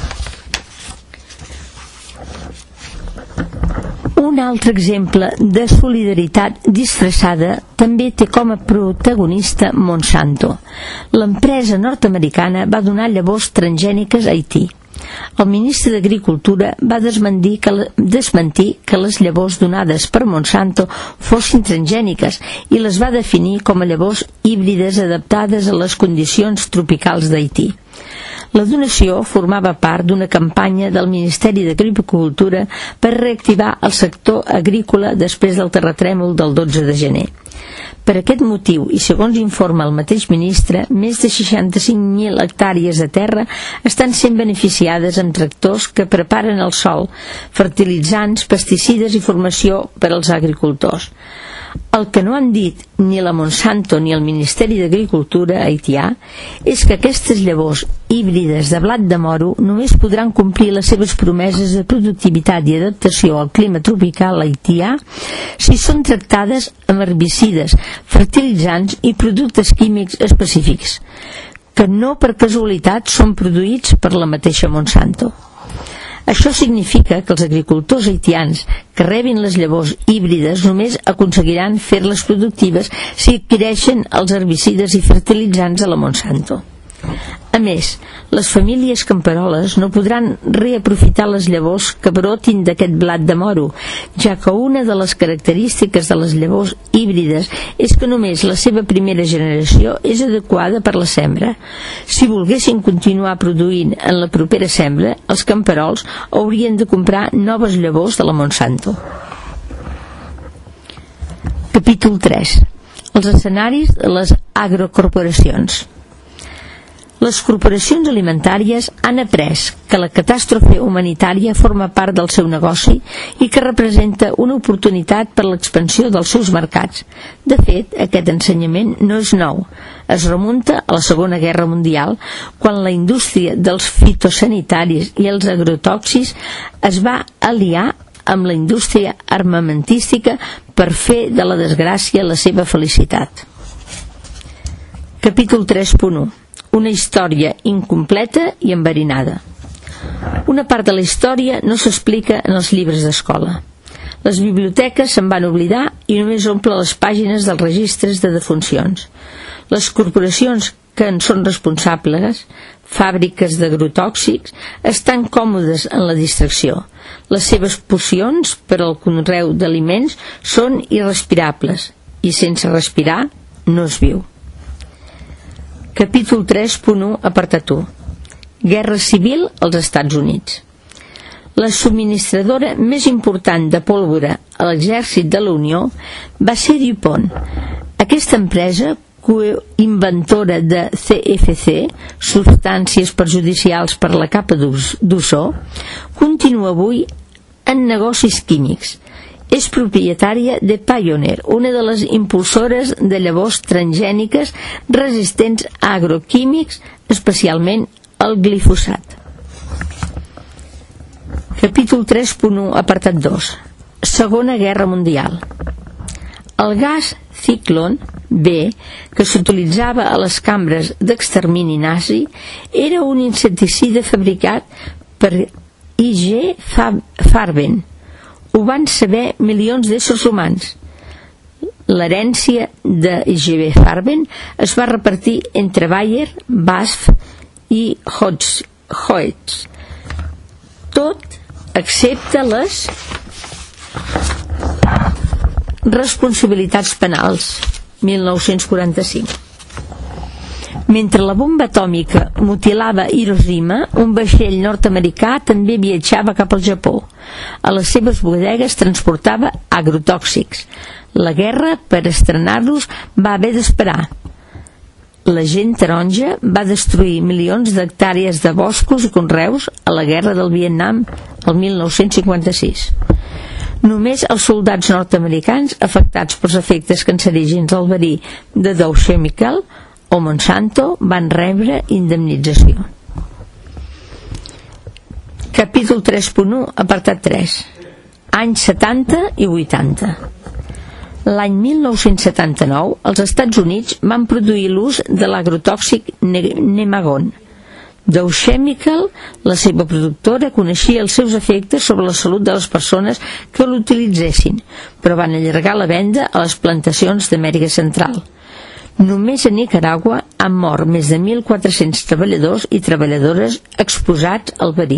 Un altre exemple de solidaritat disfressada també té com a protagonista Monsanto. L'empresa nord-americana va donar llavors transgèniques a Haití. El ministre d'Agricultura va desmentir que les llavors donades per Monsanto fossin transgèniques i les va definir com a llavors híbrides adaptades a les condicions tropicals d'Haití. La donació formava part d'una campanya del Ministeri d'Agricultura per reactivar el sector agrícola després del terratrèmol del 12 de gener. Per aquest motiu, i segons informa el mateix ministre, més de 65.000 hectàrees de terra estan sent beneficiades amb tractors que preparen el sòl, fertilitzants, pesticides i formació per als agricultors. El que no han dit ni la Monsanto ni el Ministeri d'Agricultura haitià és que aquestes llavors híbrides de blat de moro només podran complir les seves promeses de productivitat i adaptació al clima tropical haitià si són tractades amb herbicides, fertilitzants i productes químics específics, que no per casualitat són produïts per la mateixa Monsanto. Això significa que els agricultors haitians que rebin les llavors híbrides només aconseguiran fer-les productives si adquireixen els herbicides i fertilitzants a la Monsanto. A més, les famílies camperoles no podran reaprofitar les llavors que brotin d'aquest blat de moro, ja que una de les característiques de les llavors híbrides és que només la seva primera generació és adequada per la sembra. Si volguessin continuar produint en la propera sembra, els camperols haurien de comprar noves llavors de la Monsanto. Capítol 3. Els escenaris de les agrocorporacions. Les corporacions alimentàries han après que la catàstrofe humanitària forma part del seu negoci i que representa una oportunitat per a l'expansió dels seus mercats. De fet, aquest ensenyament no és nou. Es remunta a la Segona Guerra Mundial, quan la indústria dels fitosanitaris i els agrotòxics es va aliar amb la indústria armamentística per fer de la desgràcia la seva felicitat. Capítol 3.1. Una història incompleta i enverinada. Una part de la història no s'explica en els llibres d'escola. Les biblioteques se'n van oblidar i només omple les pàgines dels registres de defuncions. Les corporacions que en són responsables, fàbriques d'agrotòxics, estan còmodes en la distracció. Les seves pocions per al conreu d'aliments són irrespirables i sense respirar no es viu. Capítol 3.1, apartat 1. Guerra civil als Estats Units. La subministradora més important de pólvora a l'exèrcit de la Unió va ser DuPont. Aquesta empresa, coinventora de CFC, substàncies perjudicials per la capa d'ozó, continua avui en negocis químics. És propietària de Pioneer, una de les impulsores de llavors transgèniques resistents a agroquímics, especialment al glifosat. Capítol 3.1, apartat 2. Segona Guerra Mundial. El gas Zyklon B, que s'utilitzava a les cambres d'extermini nazi, era un insecticida fabricat per I.G. Farben. Ho van saber milions d'éssers humans. L'herència de I.G. Farben es va repartir entre Bayer, BASF i Hoechst, tot excepte les responsabilitats penals. 1945. Mentre la bomba atòmica mutilava Hiroshima, un vaixell nord-americà també viatjava cap al Japó. A les seves bodegues transportava agrotòxics. La guerra, per estrenar-los, va haver d'esperar. La gent taronja va destruir milions d'hectàrees de boscos i conreus a la guerra del Vietnam el 1956. Només els soldats nord-americans afectats pels efectes cancerígens del verí de Dow Chemical o Monsanto van rebre indemnització. Capítol 3.1, apartat 3. Anys 70 i 80. L'any 1979, els Estats Units van produir l'ús de l'agrotòxic Nemagon. Dow Chemical, la seva productora, coneixia els seus efectes sobre la salut de les persones que l'utilitzessin, però van allargar la venda a les plantacions d'Amèrica Central. Només a Nicaragua han mort més de 1.400 treballadors i treballadores exposats al verí.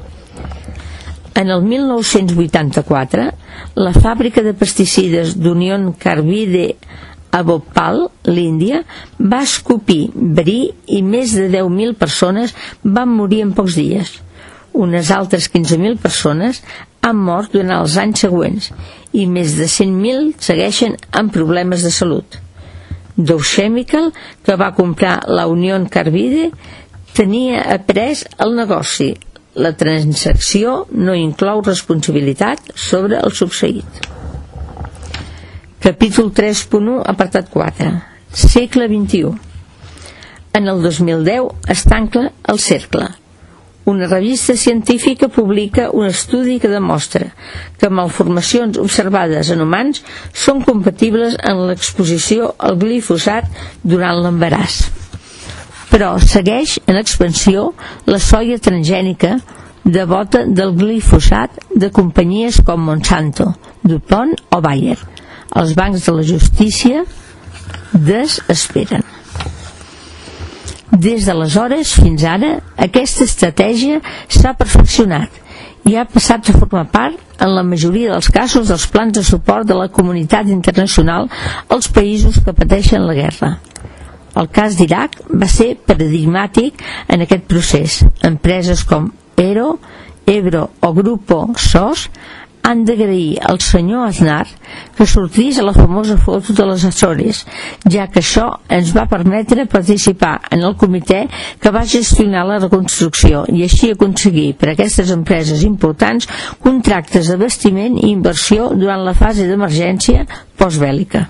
En el 1984, la fàbrica de pesticides d'Union Carbide a Bhopal, l'Índia, va escopir verí i més de 10.000 persones van morir en pocs dies. Unes altres 15.000 persones han mort durant els anys següents i més de 100.000 segueixen amb problemes de salut. Dow Chemical, que va comprar la Union Carbide, tenia après el negoci. La transacció no inclou responsabilitat sobre el succeït. Capítol 3.1, apartat 4. Segle XXI. En el 2010 es tanca El Cercle. Una revista científica publica un estudi que demostra que malformacions observades en humans són compatibles amb l'exposició al glifosat durant l'embaràs. Però segueix en expansió la soia transgènica devota del glifosat de companyies com Monsanto, DuPont o Bayer. Els bancs de la justícia desesperen. Des d'aleshores fins ara, aquesta estratègia s'ha perfeccionat i ha passat a formar part, en la majoria dels casos, dels plans de suport de la comunitat internacional als països que pateixen la guerra. El cas d'Iraq va ser paradigmàtic en aquest procés. Empreses com ERO, Ebro o Grupo SOS han d'agrair al senyor Aznar que sortís a la famosa foto de les Açores, ja que això ens va permetre participar en el comitè que va gestionar la reconstrucció i així aconseguir per a aquestes empreses importants contractes d'abastiment i inversió durant la fase d'emergència postbèl·lica.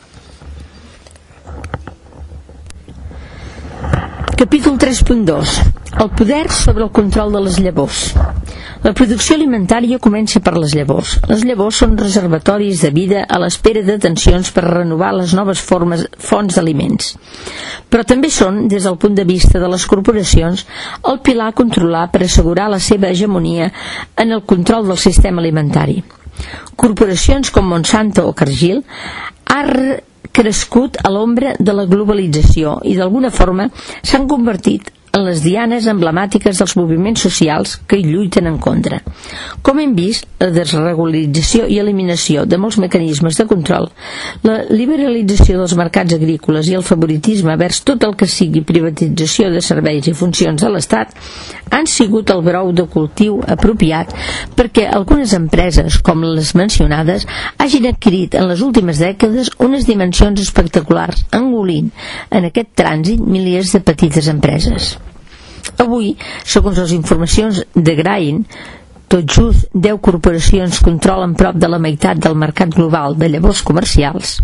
Capítol 3.2. El poder sobre el control de les llavors. La producció alimentària comença per les llavors. Les llavors són reservatoris de vida a l'espera de tensions per renovar les noves fonts d'aliments. Però també són, des del punt de vista de les corporacions, el pilar a controlar per assegurar la seva hegemonia en el control del sistema alimentari. Corporacions com Monsanto o Cargill han crescut a l'ombra de la globalització i d'alguna forma s'han convertit en les dianes emblemàtiques dels moviments socials que hi lluiten en contra. Com hem vist, la desregularització i eliminació de molts mecanismes de control, la liberalització dels mercats agrícoles i el favoritisme vers tot el que sigui privatització de serveis i funcions de l'Estat han sigut el brou de cultiu apropiat perquè algunes empreses, com les mencionades, hagin adquirit en les últimes dècades unes dimensions espectaculars, engolint en aquest trànsit milers de petites empreses. Avui, segons les informacions de Grain, tot just 10 corporacions controlen prop de la meitat del mercat global de llavors comercials.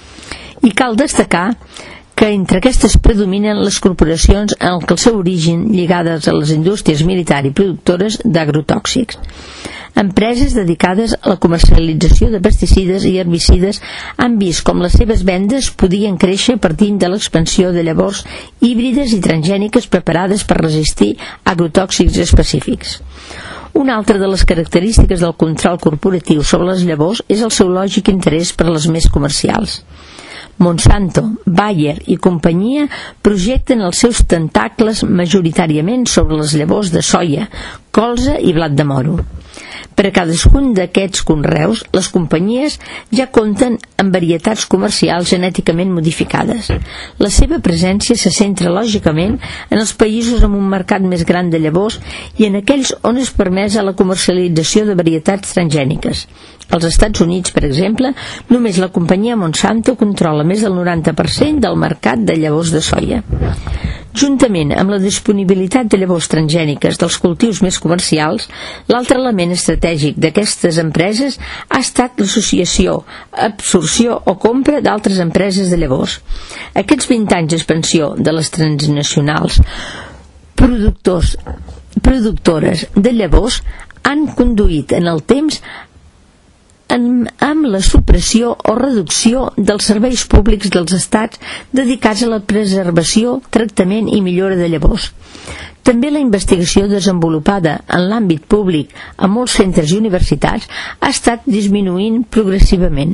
I cal destacar que entre aquestes predominen les corporacions en el seu origen lligades a les indústries militar i productores d'agrotòxics. Empreses dedicades a la comercialització de pesticides i herbicides han vist com les seves vendes podien créixer partint de l'expansió de llavors híbrides i transgèniques preparades per resistir agrotòxics específics. Una altra de les característiques del control corporatiu sobre les llavors és el seu lògic interès per les més comercials. Monsanto, Bayer i companyia projecten els seus tentacles majoritàriament sobre les llavors de soia, colza i blat de moro. Per a cadascun d'aquests conreus, les companyies ja compten amb varietats comercials genèticament modificades. La seva presència se centra lògicament en els països amb un mercat més gran de llavors i en aquells on és permesa la comercialització de varietats transgèniques. Als Estats Units, per exemple, només la companyia Monsanto controla més del 90% del mercat de llavors de soia. Juntament amb la disponibilitat de llavors transgèniques dels cultius més comercials, l'altre element estratègic d'aquestes empreses ha estat l'associació, absorció o compra d'altres empreses de llavors. Aquests 20 anys d'expansió de les transnacionals productores de llavors han conduït en el temps amb la supressió o reducció dels serveis públics dels estats dedicats a la preservació, tractament i millora de llavors. També la investigació desenvolupada en l'àmbit públic a molts centres i universitats ha estat disminuint progressivament.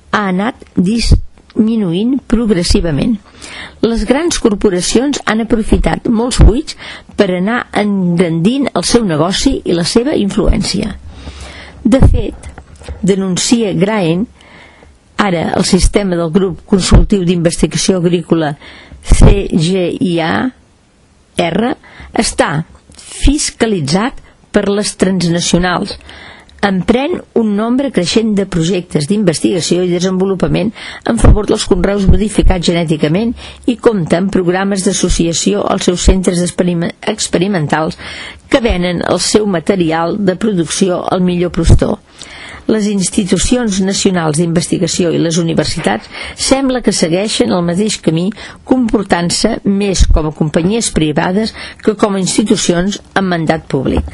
Les grans corporacions han aprofitat molts buits per anar engrandint el seu negoci i la seva influència. De fet, denuncia Grain, ara el sistema del grup consultiu d'investigació agrícola CGIAR està fiscalitzat per les transnacionals, emprèn un nombre creixent de projectes d'investigació i desenvolupament en favor dels conreus modificats genèticament i compta amb programes d'associació als seus centres experimentals que venen el seu material de producció al millor postor. Les institucions nacionals d'investigació i les universitats sembla que segueixen el mateix camí, comportant-se més com a companyies privades que com a institucions amb mandat públic.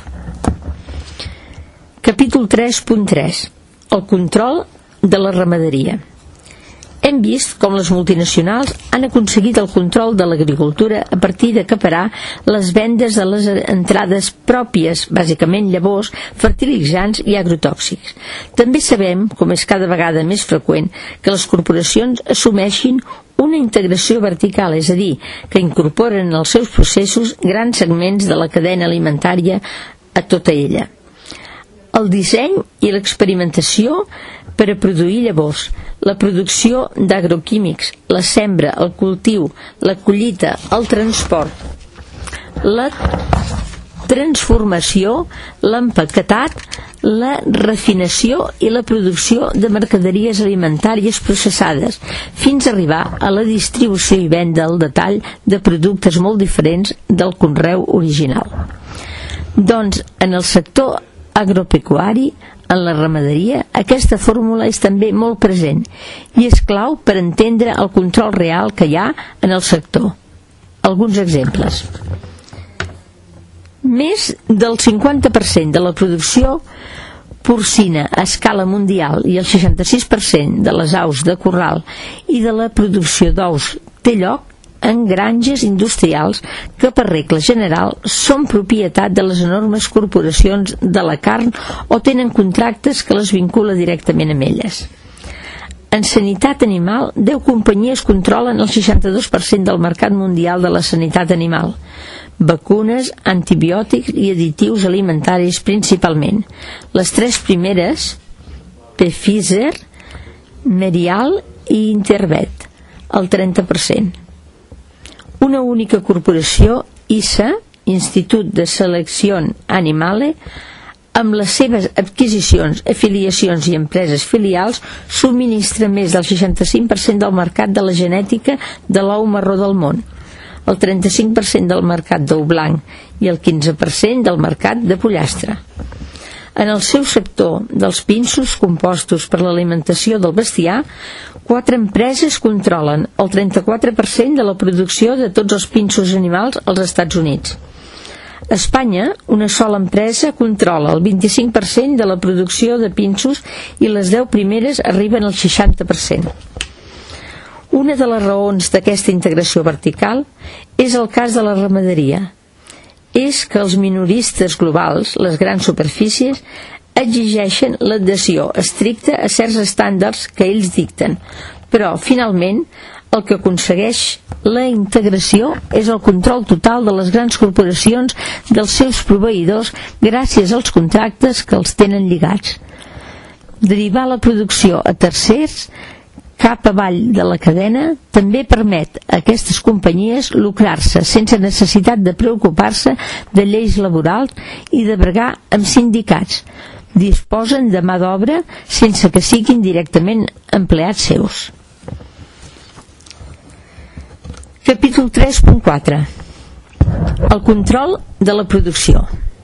Capítol 3.3. El control de la ramaderia. Hem vist com les multinacionals han aconseguit el control de l'agricultura a partir d'acaparar les vendes de les entrades pròpies, bàsicament llavors, fertilitzants i agrotòxics. També sabem, com és cada vegada més freqüent, que les corporacions assumeixin una integració vertical, és a dir, que incorporen en els seus processos grans segments de la cadena alimentària a tota ella. El disseny i l'experimentació per a produir llavors, la producció d'agroquímics, la sembra, el cultiu, la collita, el transport, la transformació, l'empaquetat, la refinació i la producció de mercaderies alimentàries processades, fins a arribar a la distribució i venda al detall de productes molt diferents del conreu original. Doncs en el sector agropecuari, en la ramaderia, aquesta fórmula és també molt present i és clau per entendre el control real que hi ha en el sector. Alguns exemples. Més del 50% de la producció porcina a escala mundial i el 66% de les aus de corral i de la producció d'ous té lloc en granges industrials que per regla general són propietat de les enormes corporacions de la carn o tenen contractes que les vincula directament amb elles. En sanitat animal, 10 companyies controlen el 62% del mercat mundial de la sanitat animal. Vacunes, antibiòtics i additius alimentaris principalment. Les 3 primeres, Pfizer, Merial i Intervet, el 30%. Una única corporació, ISA, Institut de Selección Animale, amb les seves adquisicions, afiliacions i empreses filials, subministra més del 65% del mercat de la genètica de l'ou marró del món, el 35% del mercat d'ou blanc i el 15% del mercat de pollastre. En el seu sector dels pinsos compostos per l'alimentació del bestiar, 4 empreses controlen el 34% de la producció de tots els pinsos animals als Estats Units. A Espanya, una sola empresa controla el 25% de la producció de pinsos i les 10 primeres arriben al 60%. Una de les raons d'aquesta integració vertical és el cas de la ramaderia. És que els minoristes globals, les grans superfícies, exigeixen l'adhesió estricta a certs estàndards que ells dicten, però finalment el que aconsegueix la integració és el control total de les grans corporacions dels seus proveïdors gràcies als contractes que els tenen lligats. Derivar la producció a tercers cap avall de la cadena també permet a aquestes companyies lucrar-se sense necessitat de preocupar-se de lleis laborals i de bregar amb sindicats. Disposen de mà d'obra sense que siguin directament empleats seus. Capítol 3.4. El control de la producció.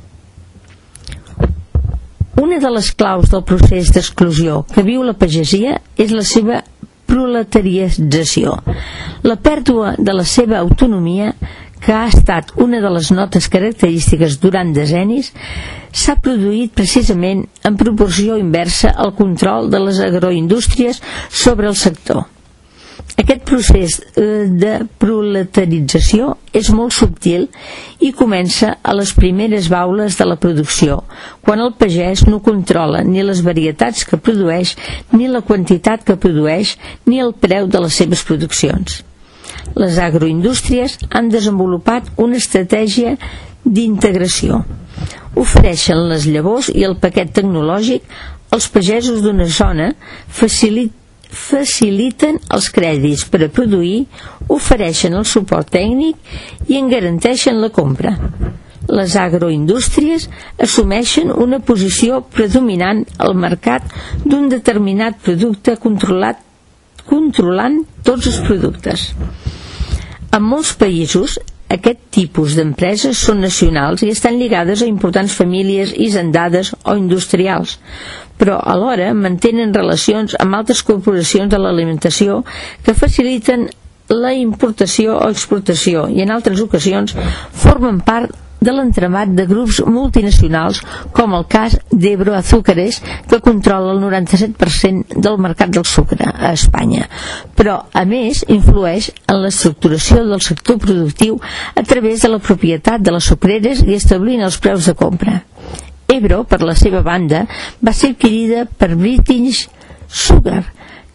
Una de les claus del procés d'exclusió que viu la pagesia és la seva proletariatzació. La pèrdua de la seva autonomia, que ha estat una de les notes característiques durant decennis, s'ha produït precisament en proporció inversa al control de les agroindústries sobre el sector. Aquest procés de proletarització és molt subtil i comença a les primeres baules de la producció, quan el pagès no controla ni les varietats que produeix, ni la quantitat que produeix, ni el preu de les seves produccions. Les agroindústries han desenvolupat una estratègia d'integració. Ofereixen les llavors i el paquet tecnològic als pagesos d'una zona, faciliten els crèdits per a produir, ofereixen el suport tècnic i en garanteixen la compra. Les agroindústries assumeixen una posició predominant al mercat d'un determinat producte controlant tots els productes. En molts països, aquest tipus d'empreses són nacionals i estan lligades a importants famílies hisendades o industrials, però alhora mantenen relacions amb altres corporacions de l'alimentació que faciliten la importació o exportació i en altres ocasions formen part de l'entramat de grups multinacionals com el cas d'Ebro Azúcares, que controla el 97% del mercat del sucre a Espanya, però a més influeix en l'estructuració del sector productiu a través de la propietat de les sucreres i establint els preus de compra. Ebro, per la seva banda, va ser adquirida per British Sugar,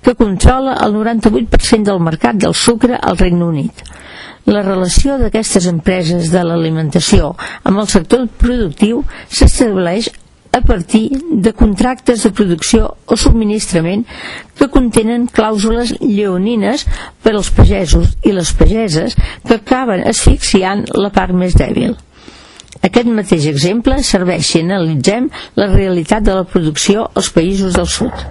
que controla el 98% del mercat del sucre al Regne Unit. La relació d'aquestes empreses de l'alimentació amb el sector productiu s'estableix a partir de contractes de producció o subministrament que contenen clàusules lleonines per als pagesos i les pageses que acaben asfixiant la part més dèbil. Aquest mateix exemple serveix si analitzem la realitat de la producció als països del sud.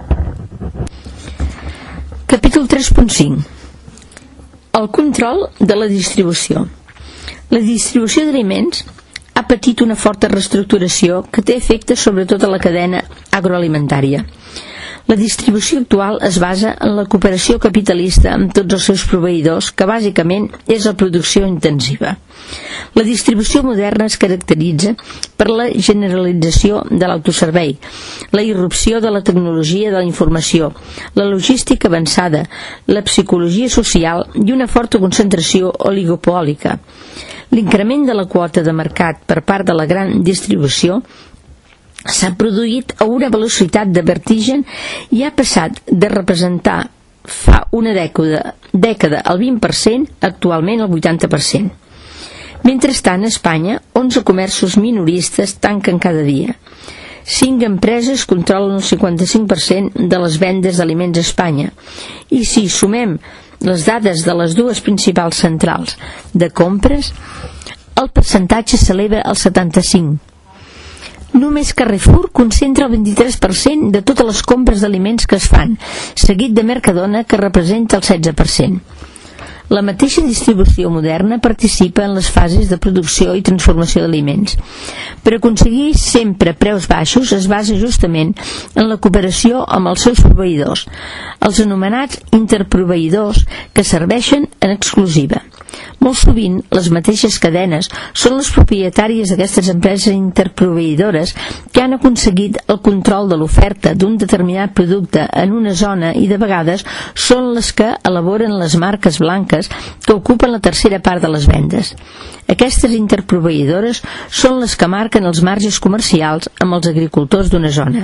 Capítol 3.5. El control de la distribució. La distribució d'aliments ha patit una forta reestructuració que té efectes sobre tota la cadena agroalimentària. La distribució actual es basa en la cooperació capitalista amb tots els seus proveïdors, que bàsicament és la producció intensiva. La distribució moderna es caracteritza per la generalització de l'autoservei, la irrupció de la tecnologia de la informació, la logística avançada, la psicologia social i una forta concentració oligopòlica. L'increment de la quota de mercat per part de la gran distribució s'ha produït a una velocitat de vertigen i ha passat de representar fa una dècada el 20% actualment el 80%. Mentrestant, a Espanya, 11 comerços minoristes tanquen cada dia. 5 empreses controlen el 55% de les vendes d'aliments a Espanya. I si sumem les dades de les dues principals centrals de compres, el percentatge s'eleva al 75%. Només Carrefour concentra el 23% de totes les compres d'aliments que es fan, seguit de Mercadona, que representa el 16%. La mateixa distribució moderna participa en les fases de producció i transformació d'aliments. Per aconseguir sempre preus baixos es basa justament en la cooperació amb els seus proveïdors, els anomenats interproveïdors, que serveixen en exclusiva. Molt sovint, les mateixes cadenes són les propietàries d'aquestes empreses interproveïdores que han aconseguit el control de l'oferta d'un determinat producte en una zona i de vegades són les que elaboren les marques blanques que ocupen la tercera part de les vendes. Aquestes interproveïdores són les que marquen els marges comercials amb els agricultors d'una zona.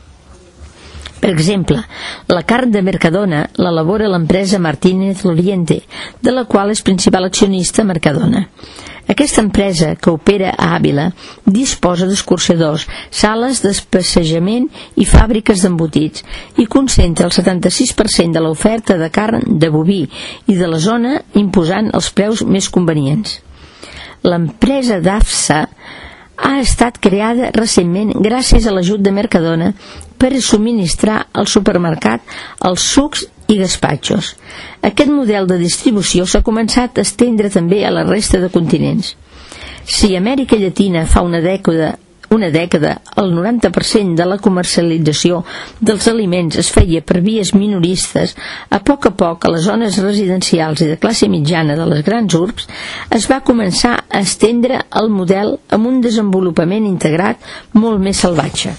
Per exemple, la carn de Mercadona l'elabora l'empresa Martínez Oriente, de la qual és principal accionista Mercadona. Aquesta empresa, que opera a Àvila, disposa d'escorxadors, sales d'especejament i fàbriques d'embotits i concentra el 76% de l'oferta de carn de boví i de la zona, imposant els preus més convenients. L'empresa DAFSA ha estat creada recentment gràcies a l'ajut de Mercadona per subministrar al supermercat els sucs i gaspatxos. Aquest model de distribució s'ha començat a estendre també a la resta de continents. Si a Amèrica Llatina fa una dècada el 90% de la comercialització dels aliments es feia per vies minoristes, a poc a les zones residencials i de classe mitjana de les grans urbs es va començar a estendre el model amb un desenvolupament integrat molt més salvatge.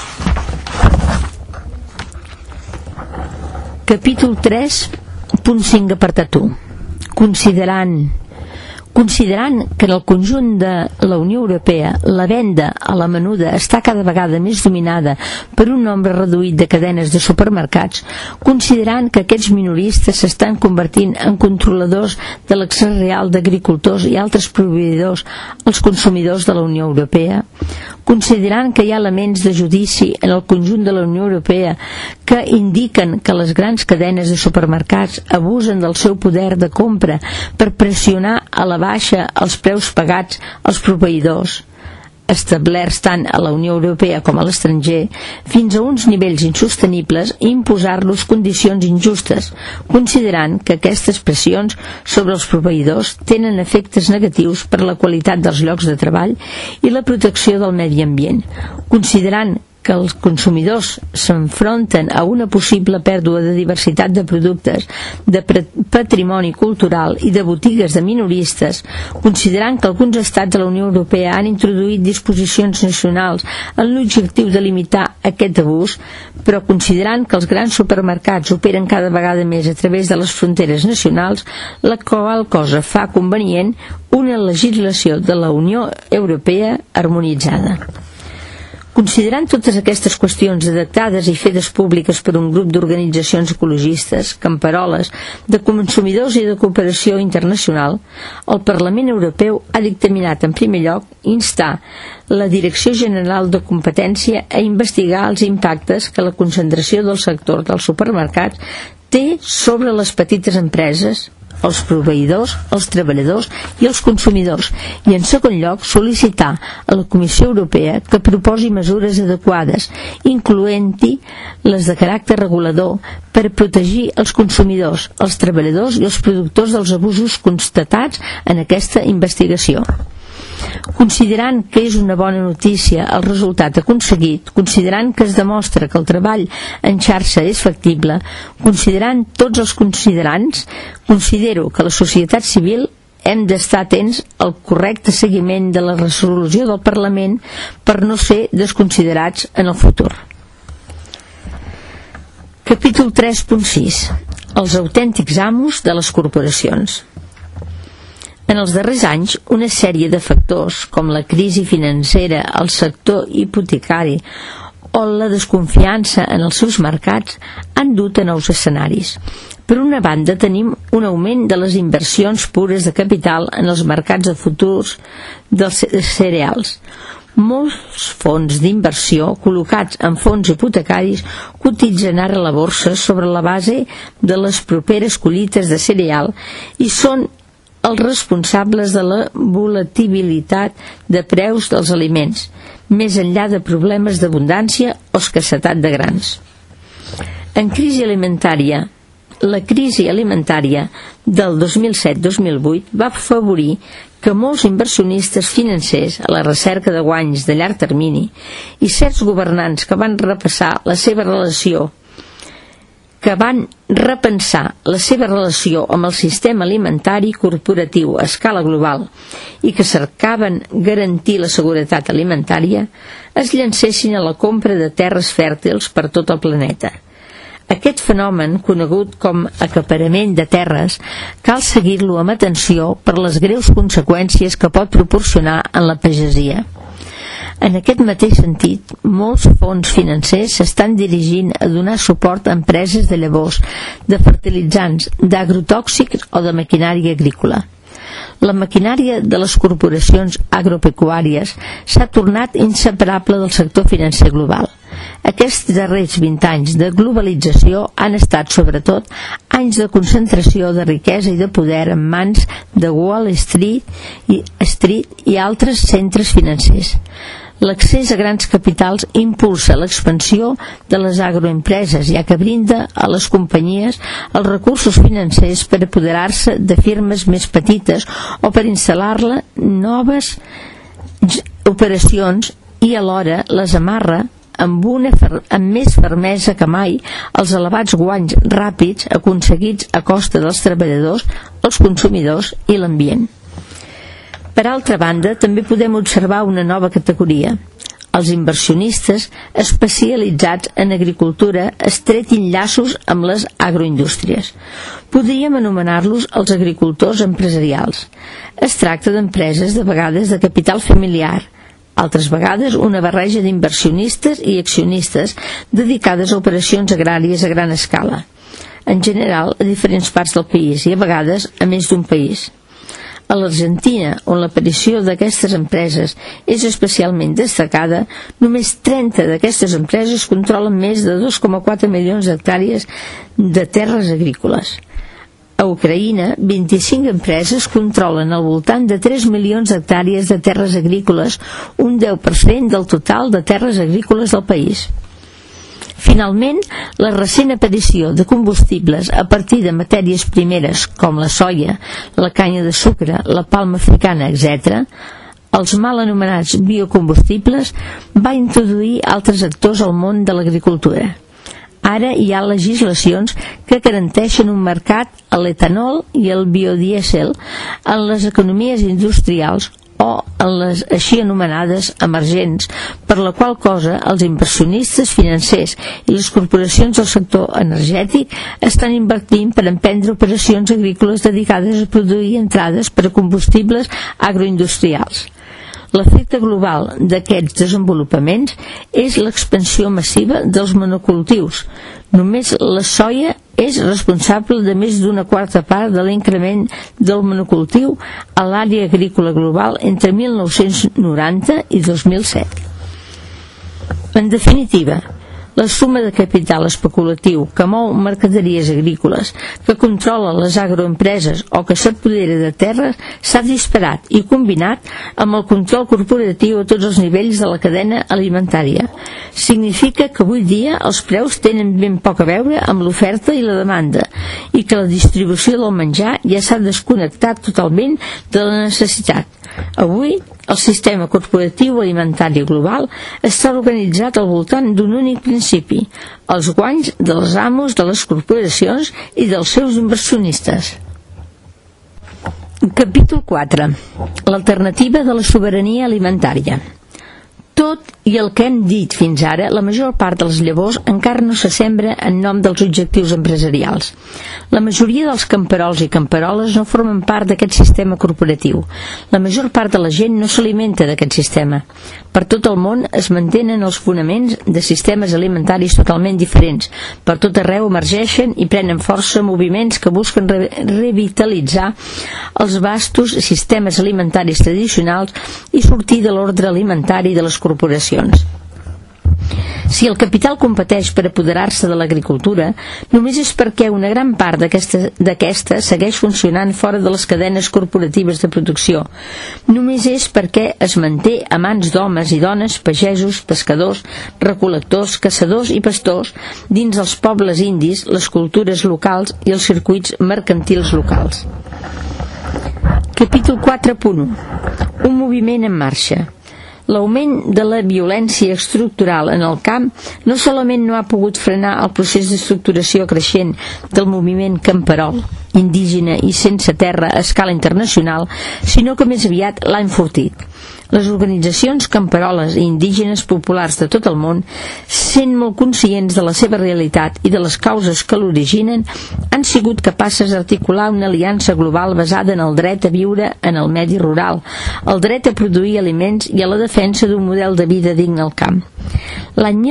Capítol 3.5 apartat 1. Considerant que en el conjunt de la Unió Europea la venda a la menuda està cada vegada més dominada per un nombre reduït de cadenes de supermercats, considerant que aquests minoristes s'estan convertint en controladors de l'accés real d'agricultors i altres proveïdors als consumidors de la Unió Europea, considerant que hi ha elements de judici en el conjunt de la Unió Europea que indiquen que les grans cadenes de supermercats abusen del seu poder de compra per pressionar a la baixa els preus pagats als proveïdors establerts tant a la Unió Europea com a l'estranger, fins a uns nivells insostenibles i imposar-los condicions injustes, considerant que aquestes pressions sobre els proveïdors tenen efectes negatius per a la qualitat dels llocs de treball i la protecció del medi ambient, considerant que els consumidors s'enfronten a una possible pèrdua de diversitat de productes, de patrimoni cultural i de botigues de minoristes, considerant que alguns estats de la Unió Europea han introduït disposicions nacionals amb l'objectiu de limitar aquest abús, però considerant que els grans supermercats operen cada vegada més a través de les fronteres nacionals, la qual cosa fa convenient una legislació de la Unió Europea harmonitzada. Considerant totes aquestes qüestions detectades i fetes públiques per un grup d'organitzacions ecologistes, camperoles, de consumidors i de cooperació internacional, el Parlament Europeu ha dictaminat en primer lloc instar la Direcció General de Competència a investigar els impactes que la concentració del sector dels supermercats té sobre les petites empreses, els proveïdors, els treballadors i els consumidors, i en segon lloc sol·licitar a la Comissió Europea que proposi mesures adequades, incloent-hi les de caràcter regulador, per protegir els consumidors, els treballadors i els productors dels abusos constatats en aquesta investigació. Considerant que és una bona notícia el resultat aconseguit, considerant que es demostra que el treball en xarxa és factible, considerant tots els considerants, considero que la societat civil hem d'estar atents al correcte seguiment de la resolució del Parlament per no ser desconsiderats en el futur. Capítol 3.6. Els autèntics amos de les corporacions. En els darrers anys, una sèrie de factors, com la crisi financera, el sector hipotecari o la desconfiança en els seus mercats, han dut a nous escenaris. Per una banda, tenim un augment de les inversions pures de capital en els mercats de futurs dels cereals. Molts fons d'inversió col·locats en fons hipotecaris cotitzen ara a la borsa sobre la base de les properes collites de cereal i són els responsables de la volatilitat de preus dels aliments, més enllà de problemes d'abundància o escassetat de grans. La crisi alimentària del 2007-2008 va afavorir que molts inversionistes financers a la recerca de guanys de llarg termini i certs governants que van repensar la seva relació amb el sistema alimentari corporatiu a escala global i que cercaven garantir la seguretat alimentària, es llancessin a la compra de terres fèrtils per tot el planeta. Aquest fenomen, conegut com acaparament de terres, cal seguir-lo amb atenció per les greus conseqüències que pot proporcionar en la pagesia. En aquest mateix sentit, molts fons financers s'estan dirigint a donar suport a empreses de llavors, de fertilitzants, d'agrotòxics o de maquinària agrícola. La maquinària de les corporacions agropecuàries s'ha tornat inseparable del sector financer global. Aquests darrers 20 anys de globalització han estat, sobretot, anys de concentració de riquesa i de poder en mans de Wall Street i altres centres financers. L'accés a grans capitals impulsa l'expansió de les agroempreses, ja que brinda a les companyies els recursos financers per apoderar-se de firmes més petites o per instal·lar-la noves operacions i alhora les amarra amb més fermesa que mai els elevats guanys ràpids aconseguits a costa dels treballadors, els consumidors i l'ambient. Per altra banda, també podem observar una nova categoria. Els inversionistes especialitzats en agricultura estretin llaços amb les agroindústries. Podríem anomenar-los els agricultors empresarials. Es tracta d'empreses de vegades de capital familiar, altres vegades una barreja d'inversionistes i accionistes dedicades a operacions agràries a gran escala, en general a diferents parts del país i a vegades a més d'un país. A l'Argentina, on l'aparició d'aquestes empreses és especialment destacada, només 30 d'aquestes empreses controlen més de 2,4 milions d'hectàrees de terres agrícoles. A Ucraïna, 25 empreses controlen al voltant de 3 milions d'hectàrees de terres agrícoles, un 10% del total de terres agrícoles del país. Finalment, la recent aparició de combustibles a partir de matèries primeres com la soia, la canya de sucre, la palma africana, etc., els mal anomenats biocombustibles, va introduir altres actors al món de l'agricultura. Ara hi ha legislacions que garanteixen un mercat a l'etanol i el biodièsel en les economies industrials o en les així anomenades emergents, per la qual cosa els inversionistes financers i les corporacions del sector energètic estan invertint per emprendre operacions agrícoles dedicades a produir entrades per a combustibles agroindustrials. L'efecte global d'aquests desenvolupaments és l'expansió massiva dels monocultius. Només la soia és responsable de més d'una quarta part de l'increment del monocultiu a l'àrea agrícola global entre 1990 i 2007. En definitiva, la suma de capital especulatiu que mou mercaderies agrícoles, que controla les agroempreses o que s'apodera de terres s'ha disparat i combinat amb el control corporatiu a tots els nivells de la cadena alimentària. Significa que avui dia els preus tenen ben poc a veure amb l'oferta i la demanda i que la distribució del menjar ja s'ha desconnectat totalment de la necessitat. Avui, el sistema corporatiu alimentari global està organitzat al voltant d'un únic principi: els guanys dels amos de les corporacions i dels seus inversionistes. Capítol 4. L'alternativa de la sobirania alimentària. Tot i el que hem dit fins ara, la major part de les llavors encara no se sembra en nom dels objectius empresarials. La majoria dels camperols i camperoles no formen part d'aquest sistema corporatiu. La major part de la gent no s'alimenta d'aquest sistema. Per tot el món es mantenen els fonaments de sistemes alimentaris totalment diferents. Per tot arreu emergeixen i prenen força moviments que busquen revitalitzar els vastos sistemes alimentaris tradicionals i sortir de l'ordre alimentari de les corporacions. Si el capital competeix per apoderar-se de l'agricultura, només és perquè una gran part d'aquesta segueix funcionant fora de les cadenes corporatives de producció. Només és perquè es manté a mans d'homes i dones, pagesos, pescadors, recol·lectors, caçadors i pastors dins els pobles indis, les cultures locals i els circuits mercantils locals. Capítol 4.1. Un moviment en marxa. L'augment de la violència estructural en el camp no solament no ha pogut frenar el procés d'estructuració creixent del moviment camperol, indígena i sense terra a escala internacional, sinó que més aviat l'ha enfortit. Les organitzacions camperoles i indígenes populars de tot el món, sent molt conscients de la seva realitat i de les causes que l'originen, han sigut capaces d'articular una aliança global basada en el dret a viure en el medi rural, el dret a produir aliments i a la defensa d'un model de vida digne al camp. L'any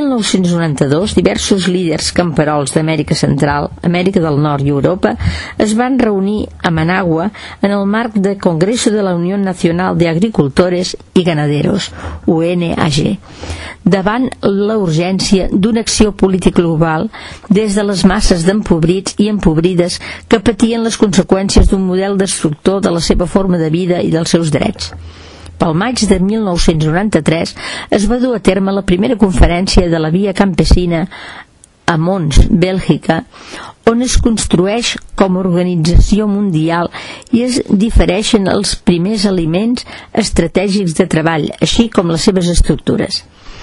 1992, diversos líders camperols d'Amèrica Central, Amèrica del Nord i Europa es van reunir a Managua en el marc del Congreso de la Unión Nacional de Agricultores i Ganaderos, UNAG, davant la urgència d'una acció política global des de les masses d'empobrits i empobrides que patien les conseqüències d'un model destructor de la seva forma de vida i dels seus drets. Pel maig de 1993 es va dur a terme la primera conferència de la Via Campesina a Mons, Bèlgica, on es construeix com a organització mundial i es difereixen els primers aliments estratègics de treball, així com les seves estructures.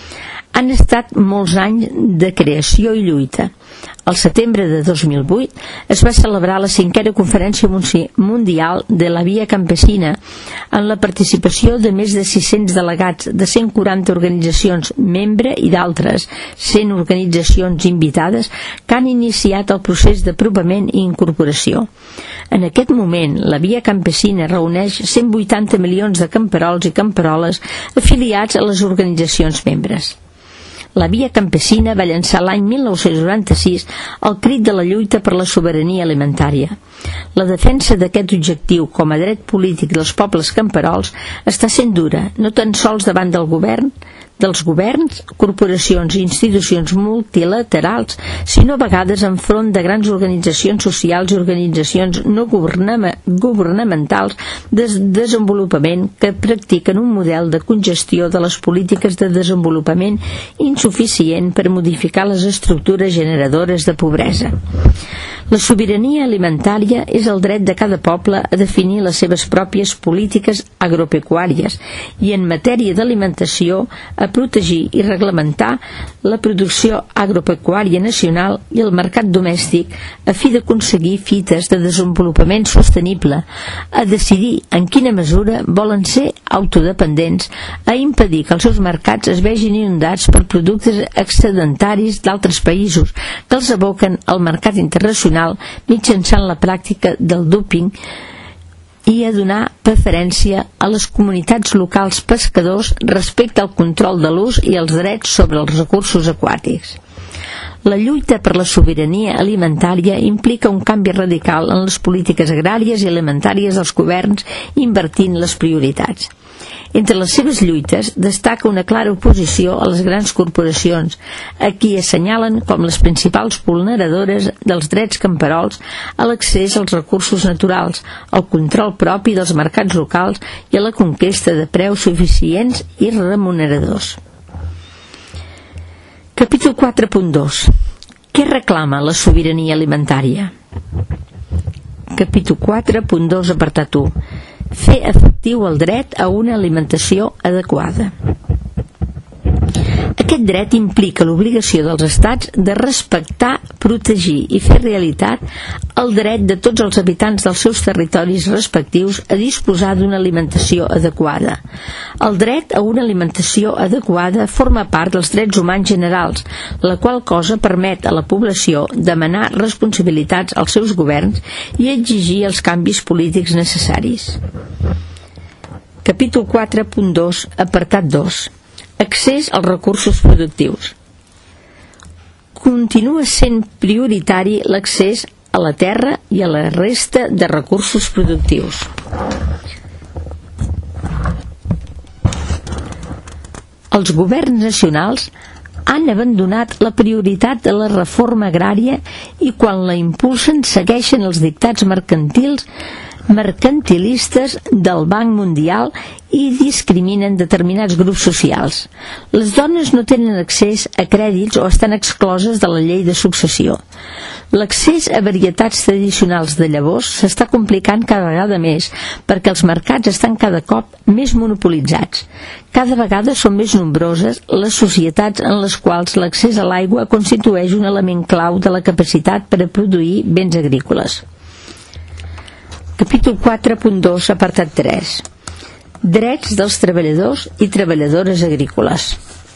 Han estat molts anys de creació i lluita. Al setembre de 2008 es va celebrar la 5a Conferència Mundial de la Via Campesina amb la participació de més de 600 delegats de 140 organitzacions membre i d'altres 100 organitzacions invitades que han iniciat el procés d'aprovament i incorporació. En aquest moment, la Via Campesina reuneix 180 milions de camperols i camperoles afiliats a les organitzacions membres. La Via Campesina va llançar l'any 1996 el crit de la lluita per la sobirania alimentària. La defensa d'aquest objectiu com a dret polític dels pobles camperols està sent dura, no tan sols davant dels governs, corporacions i institucions multilaterals, sinó a vegades enfront de grans organitzacions socials i organitzacions no governamentals de desenvolupament que practiquen un model de congestió de les polítiques de desenvolupament insuficient per modificar les estructures generadores de pobresa. La sobirania alimentària és el dret de cada poble a definir les seves pròpies polítiques agropecuàries i, en matèria d'alimentació, a protegir i reglamentar la producció agropecuària nacional i el mercat domèstic a fi d'aconseguir fites de desenvolupament sostenible, a decidir en quina mesura volen ser autodependents, a impedir que els seus mercats es vegin inundats per productes excedentaris d'altres països que els aboquen al mercat internacional mitjançant la pràctica del dúmping i a donar preferència a les comunitats locals pescadors respecte al control de l'ús i els drets sobre els recursos aquàtics. La lluita per la sobirania alimentària implica un canvi radical en les polítiques agràries i alimentàries dels governs, invertint les prioritats. Entre les seves lluites destaca una clara oposició a les grans corporacions, a qui assenyalen com les principals vulneradores dels drets camperols a l'accés als recursos naturals, al control propi dels mercats locals i a la conquesta de preus suficients i remuneradors. Capítol 4.2. Què reclama la sobirania alimentària? Capítol 4.2, apartat 1. Fer efectiu el dret a una alimentació adequada. Aquest dret implica l'obligació dels estats de respectar, protegir i fer realitat el dret de tots els habitants dels seus territoris respectius a disposar d'una alimentació adequada. El dret a una alimentació adequada forma part dels drets humans generals, la qual cosa permet a la població demanar responsabilitats als seus governs i exigir els canvis polítics necessaris. Capítol 4.2, apartat 2. Accés als recursos productius. Continua sent prioritari l'accés a la terra i a la resta de recursos productius. Els governs nacionals han abandonat la prioritat de la reforma agrària i quan la impulsen segueixen els dictats mercantilistes del Banc Mundial i discriminen determinats grups socials. Les dones no tenen accés a crèdits o estan excloses de la llei de successió. L'accés a varietats tradicionals de llavors s'està complicant cada vegada més perquè els mercats estan cada cop més monopolitzats. Cada vegada són més nombroses les societats en les quals l'accés a l'aigua constitueix un element clau de la capacitat per a produir béns agrícoles. Capítol 4.2, apartat 3. Drets dels treballadors i treballadores agrícoles.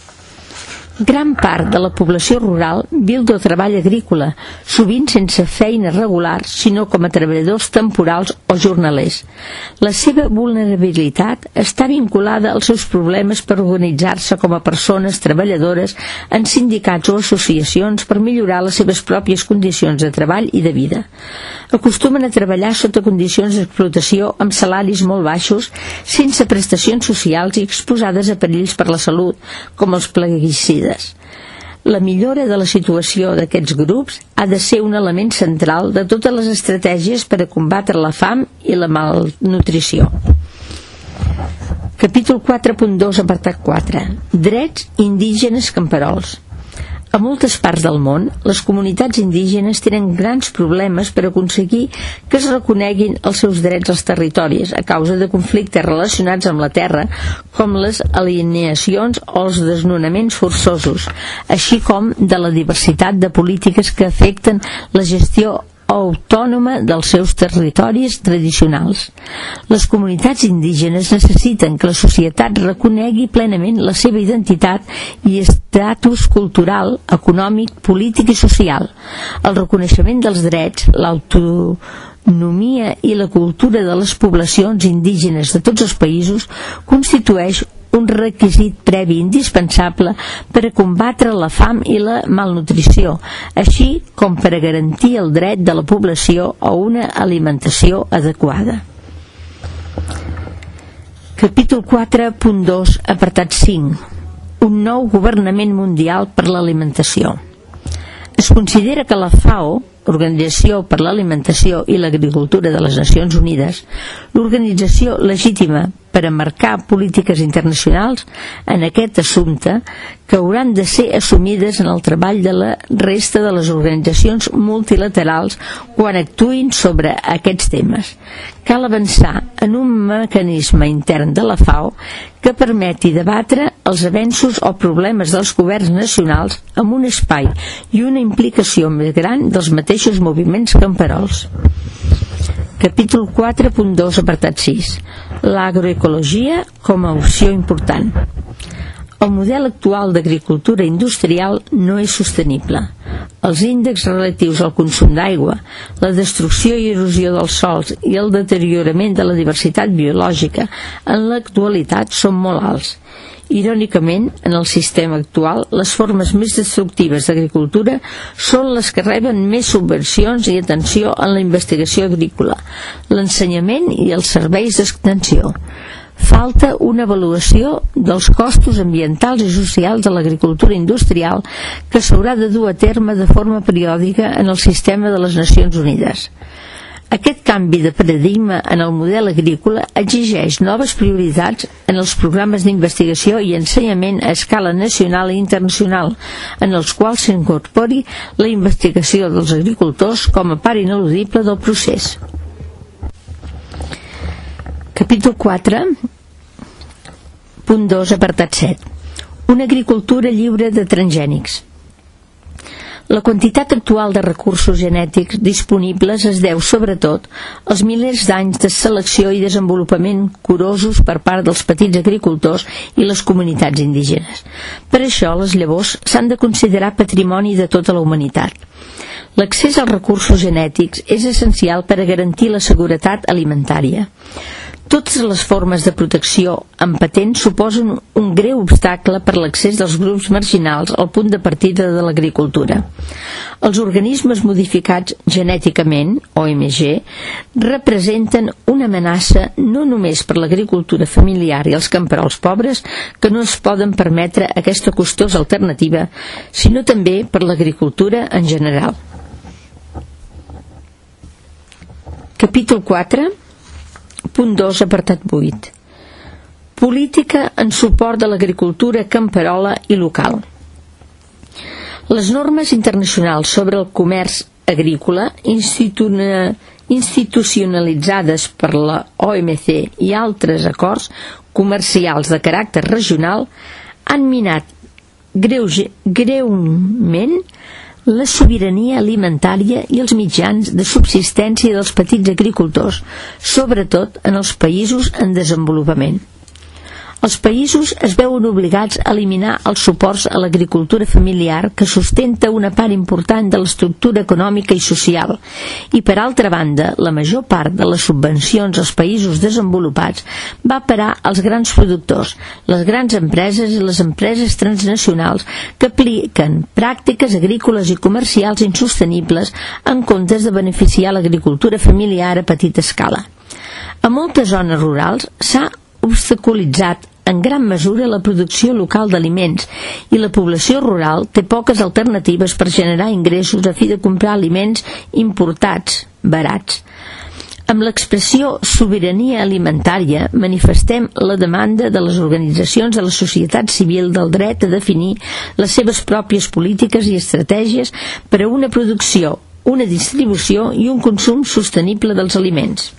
Gran part de la població rural viu del treball agrícola, sovint sense feina regular, sinó com a treballadors temporals o jornalers. La seva vulnerabilitat està vinculada als seus problemes per organitzar-se com a persones treballadores en sindicats o associacions per millorar les seves pròpies condicions de treball i de vida. Acostumen a treballar sota condicions d'explotació amb salaris molt baixos, sense prestacions socials i exposades a perills per la salut, com els plaguicides. La millora de la situació d'aquests grups ha de ser un element central de totes les estratègies per a combatre la fam i la malnutrició. Capítol 4.2, apartat 4. Drets indígenes camperols. A moltes parts del món, les comunitats indígenes tenen grans problemes per aconseguir que es reconeguin els seus drets als territoris a causa de conflictes relacionats amb la terra, com les alienacions o els desnonaments forçosos, així com de la diversitat de polítiques que afecten la gestió autònoma dels seus territoris tradicionals. Les comunitats indígenes necessiten que la societat reconegui plenament la seva identitat i estatus cultural, econòmic, polític i social. El reconeixement dels drets, l'autonomia i la cultura de les poblacions indígenes de tots els països constitueix un requisit previ indispensable per a combatre la fam i la malnutrició, així com per a garantir el dret de la població a una alimentació adequada. Capítol 4.2, apartat 5. Un nou governament mundial per l'alimentació. Es considera que la FAO, Organització per l'Alimentació i l'Agricultura de les Nacions Unides, l'organització legítima per a marcar polítiques internacionals en aquest assumpte que hauran de ser assumides en el treball de la resta de les organitzacions multilaterals quan actuïn sobre aquests temes. Cal avançar en un mecanisme intern de la FAO que permeti debatre els avenços o problemes dels governs nacionals amb un espai i una implicació més gran dels mateixos moviments camperols. Capítol 4.2, apartat 6. L'agroecologia com a opció important. El model actual d'agricultura industrial no és sostenible. Els índexs relatius al consum d'aigua, la destrucció i erosió dels sòls i el deteriorament de la diversitat biològica en l'actualitat són molt alts. Irònicament, en el sistema actual, les formes més destructives d'agricultura són les que reben més subvencions i atenció en la investigació agrícola, l'ensenyament i els serveis d'extensió. Falta una avaluació dels costos ambientals i socials de l'agricultura industrial que s'haurà de dur a terme de forma periòdica en el sistema de les Nacions Unides. Aquest canvi de paradigma en el model agrícola exigeix noves prioritats en els programes d'investigació i ensenyament a escala nacional i internacional, en els quals s'incorpori la investigació dels agricultors com a part ineludible del procés. Capítol 4, punt 2, apartat 7. Una agricultura lliure de transgènics. La quantitat actual de recursos genètics disponibles es deu sobretot als milers d'anys de selecció i desenvolupament curosos per part dels petits agricultors i les comunitats indígenes. Per això les llavors s'han de considerar patrimoni de tota la humanitat. L'accés als recursos genètics és essencial per a garantir la seguretat alimentària. Totes les formes de protecció amb patent suposen un greu obstacle per l'accés dels grups marginals al punt de partida de l'agricultura. Els organismes modificats genèticament, OMG, representen una amenaça no només per l'agricultura familiar i els camperols pobres, que no es poden permetre aquesta costosa alternativa, sinó també per l'agricultura en general. Capítol 4, punt 2, apartat 8. Política en suport de l'agricultura camperola i local. Les normes internacionals sobre el comerç agrícola institucionalitzades per la OMC i altres acords comercials de caràcter regional han minat greument la sobirania alimentària i els mitjans de subsistència dels petits agricultors, sobretot en els països en desenvolupament. Els països es veuen obligats a eliminar els suports a l'agricultura familiar que sustenta una part important de l'estructura econòmica i social i, per altra banda, la major part de les subvencions als països desenvolupats va parar als grans productors, les grans empreses i les empreses transnacionals que apliquen pràctiques agrícoles i comercials insostenibles en comptes de beneficiar l'agricultura familiar a petita escala. A moltes zones rurals s'ha obstaculitzat en gran mesura la producció local d'aliments i la població rural té poques alternatives per generar ingressos a fi de comprar aliments importats, barats. Amb l'expressió sobirania alimentària manifestem la demanda de les organitzacions de la societat civil del dret a definir les seves pròpies polítiques i estratègies per a una producció, una distribució i un consum sostenible dels aliments.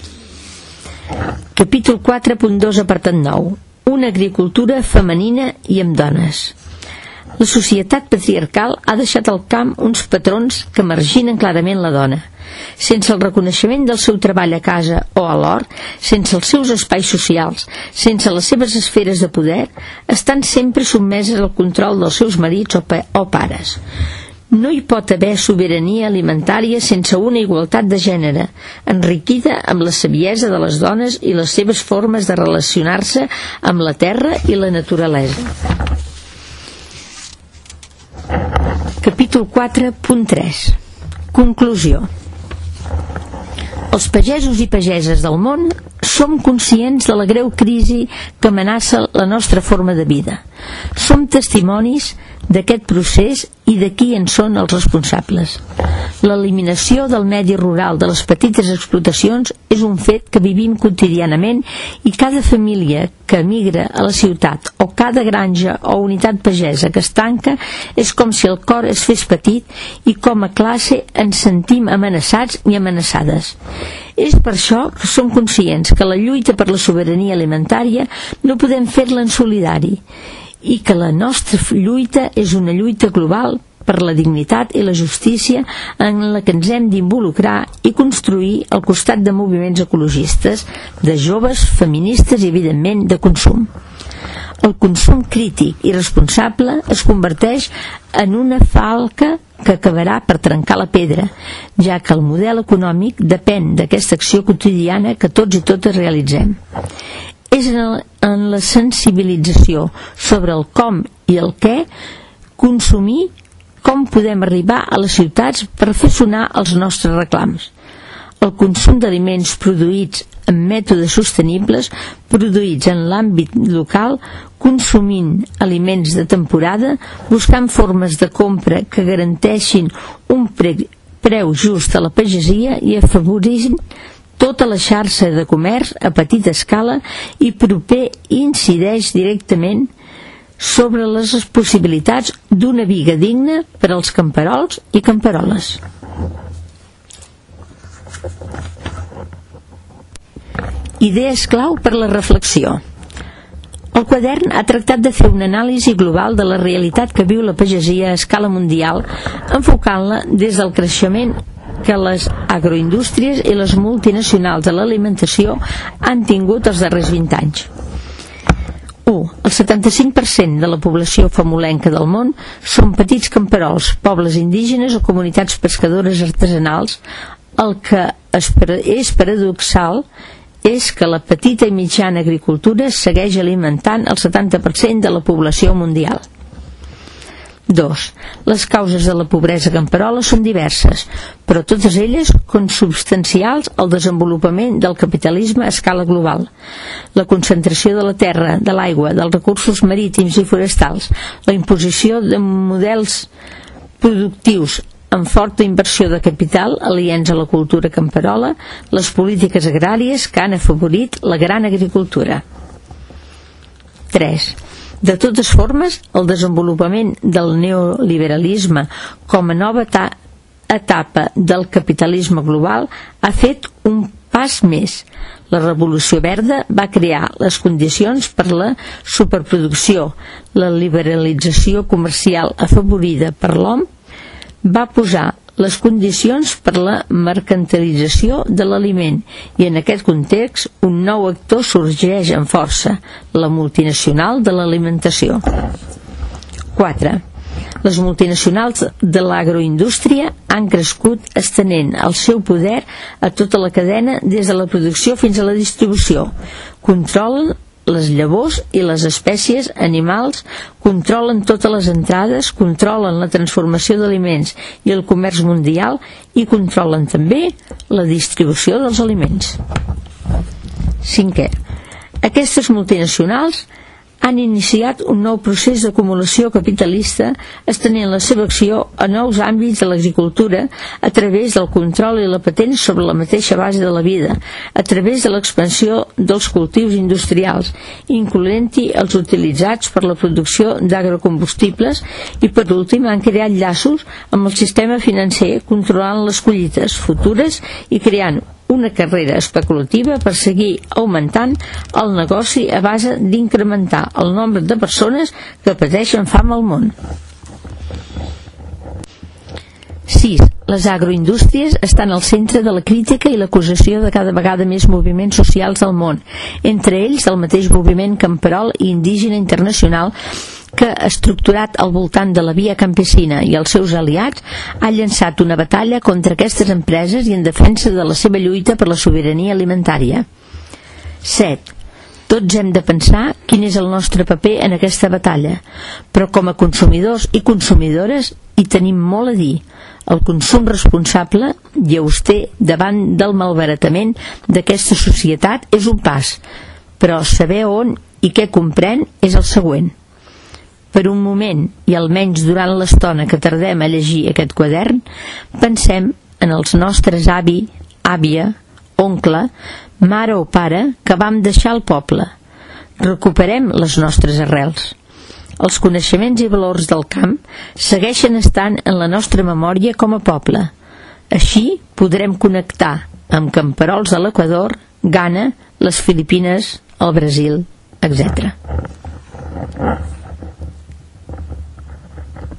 Capítol 4.2, apartat 9. Una agricultura femenina i amb dones. La societat patriarcal ha deixat al camp uns patrons que marginen clarament la dona. Sense el reconeixement del seu treball a casa o a l'hort, sense els seus espais socials, sense les seves esferes de poder, estan sempre sotmeses al control dels seus marits o pares. No hi pot haver sobirania alimentària sense una igualtat de gènere, enriquida amb la saviesa de les dones i les seves formes de relacionar-se amb la terra i la naturalesa. Capítol 4.3. Conclusió. Els pagesos i pageses del món som conscients de la greu crisi que amenaça la nostra forma de vida. Som testimonis d'aquest procés i de qui en són els responsables. L'eliminació del medi rural de les petites explotacions és un fet que vivim quotidianament i cada família que emigra a la ciutat o cada granja o unitat pagesa que es tanca és com si el cor es fes petit i com a classe ens sentim amenaçats i amenaçades. És per això que som conscients que la lluita per la sobirania alimentària no podem fer-la en solidari i que la nostra lluita és una lluita global per la dignitat i la justícia en la que ens hem d'involucrar i construir al costat de moviments ecologistes, de joves, feministes i, evidentment, de consum. El consum crític i responsable es converteix en una falca que acabarà per trencar la pedra, ja que el model econòmic depèn d'aquesta acció quotidiana que tots i totes realitzem. És en la sensibilització sobre el com i el què consumir com podem arribar a les ciutats per fer sonar els nostres reclams. El consum d'aliments produïts amb mètodes sostenibles, produïts en l'àmbit local, consumint aliments de temporada, buscant formes de compra que garanteixin un preu just a la pagesia i afavorint tota la xarxa de comerç a petita escala i proper incideix directament sobre les possibilitats d'una vida digna per als camperols i camperoles. Idees clau per la reflexió. El quadern ha tractat de fer una anàlisi global de la realitat que viu la pagesia a escala mundial, enfocant-la des del creixement que les agroindústries i les multinacionals de l'alimentació han tingut els darrers 20 anys. 1. El 75% de la població famolenca del món són petits camperols, pobles indígenes o comunitats pescadores artesanals. El que és paradoxal és que la petita i mitjana agricultura segueix alimentant el 70% de la població mundial. 2. Les causes de la pobresa camperola són diverses, però totes elles consubstancials al desenvolupament del capitalisme a escala global. La concentració de la terra, de l'aigua, dels recursos marítims i forestals, la imposició de models productius amb forta inversió de capital aliens a la cultura camperola, les polítiques agràries que han afavorit la gran agricultura. 3. De totes formes, el desenvolupament del neoliberalisme com a nova etapa del capitalisme global ha fet un pas més. La revolució verda va crear les condicions per la superproducció. La liberalització comercial afavorida per l'OMC va posar les condicions per la mercantilització de l'aliment i en aquest context un nou actor sorgeix amb força, la multinacional de l'alimentació. 4. Les multinacionals de l'agroindústria han crescut estenent el seu poder a tota la cadena des de la producció fins a la distribució. Controlen les llavors i les espècies animals, controlen totes les entrades, controlen la transformació d'aliments i el comerç mundial i controlen també la distribució dels aliments. 5. Aquestes multinacionals han iniciat un nou procés d'acumulació capitalista estenent la seva acció a nous àmbits de l'agricultura a través del control i la patent sobre la mateixa base de la vida, a través de l'expansió dels cultius industrials, incloent-hi els utilitzats per la producció d'agrocombustibles i per últim han creat llaços amb el sistema financer controlant les collites futures i creant una carrera especulativa per seguir augmentant el negoci a base d'incrementar el nombre de persones que pateixen fam al món. 6. Les agroindústries estan al centre de la crítica i l'acusació de cada vegada més moviments socials del món, entre ells el mateix moviment camperol i indígena internacional que, estructurat al voltant de la via campesina i els seus aliats, ha llançat una batalla contra aquestes empreses i en defensa de la seva lluita per la sobirania alimentària. 7. Tots hem de pensar quin és el nostre paper en aquesta batalla, però com a consumidors i consumidores hi tenim molt a dir. El consum responsable i auster davant del malbaratament d'aquesta societat és un pas, però saber on i què comprèn és el següent. Per un moment, i almenys durant l'estona que tardem a llegir aquest quadern, pensem en els nostres avi, àvia, oncle, mare o pare que vam deixar al poble. Recuperem les nostres arrels. Els coneixements i valors del camp segueixen estant en la nostra memòria com a poble. Així podrem connectar amb camperols a l'Equador, Ghana, les Filipines, el Brasil, etc.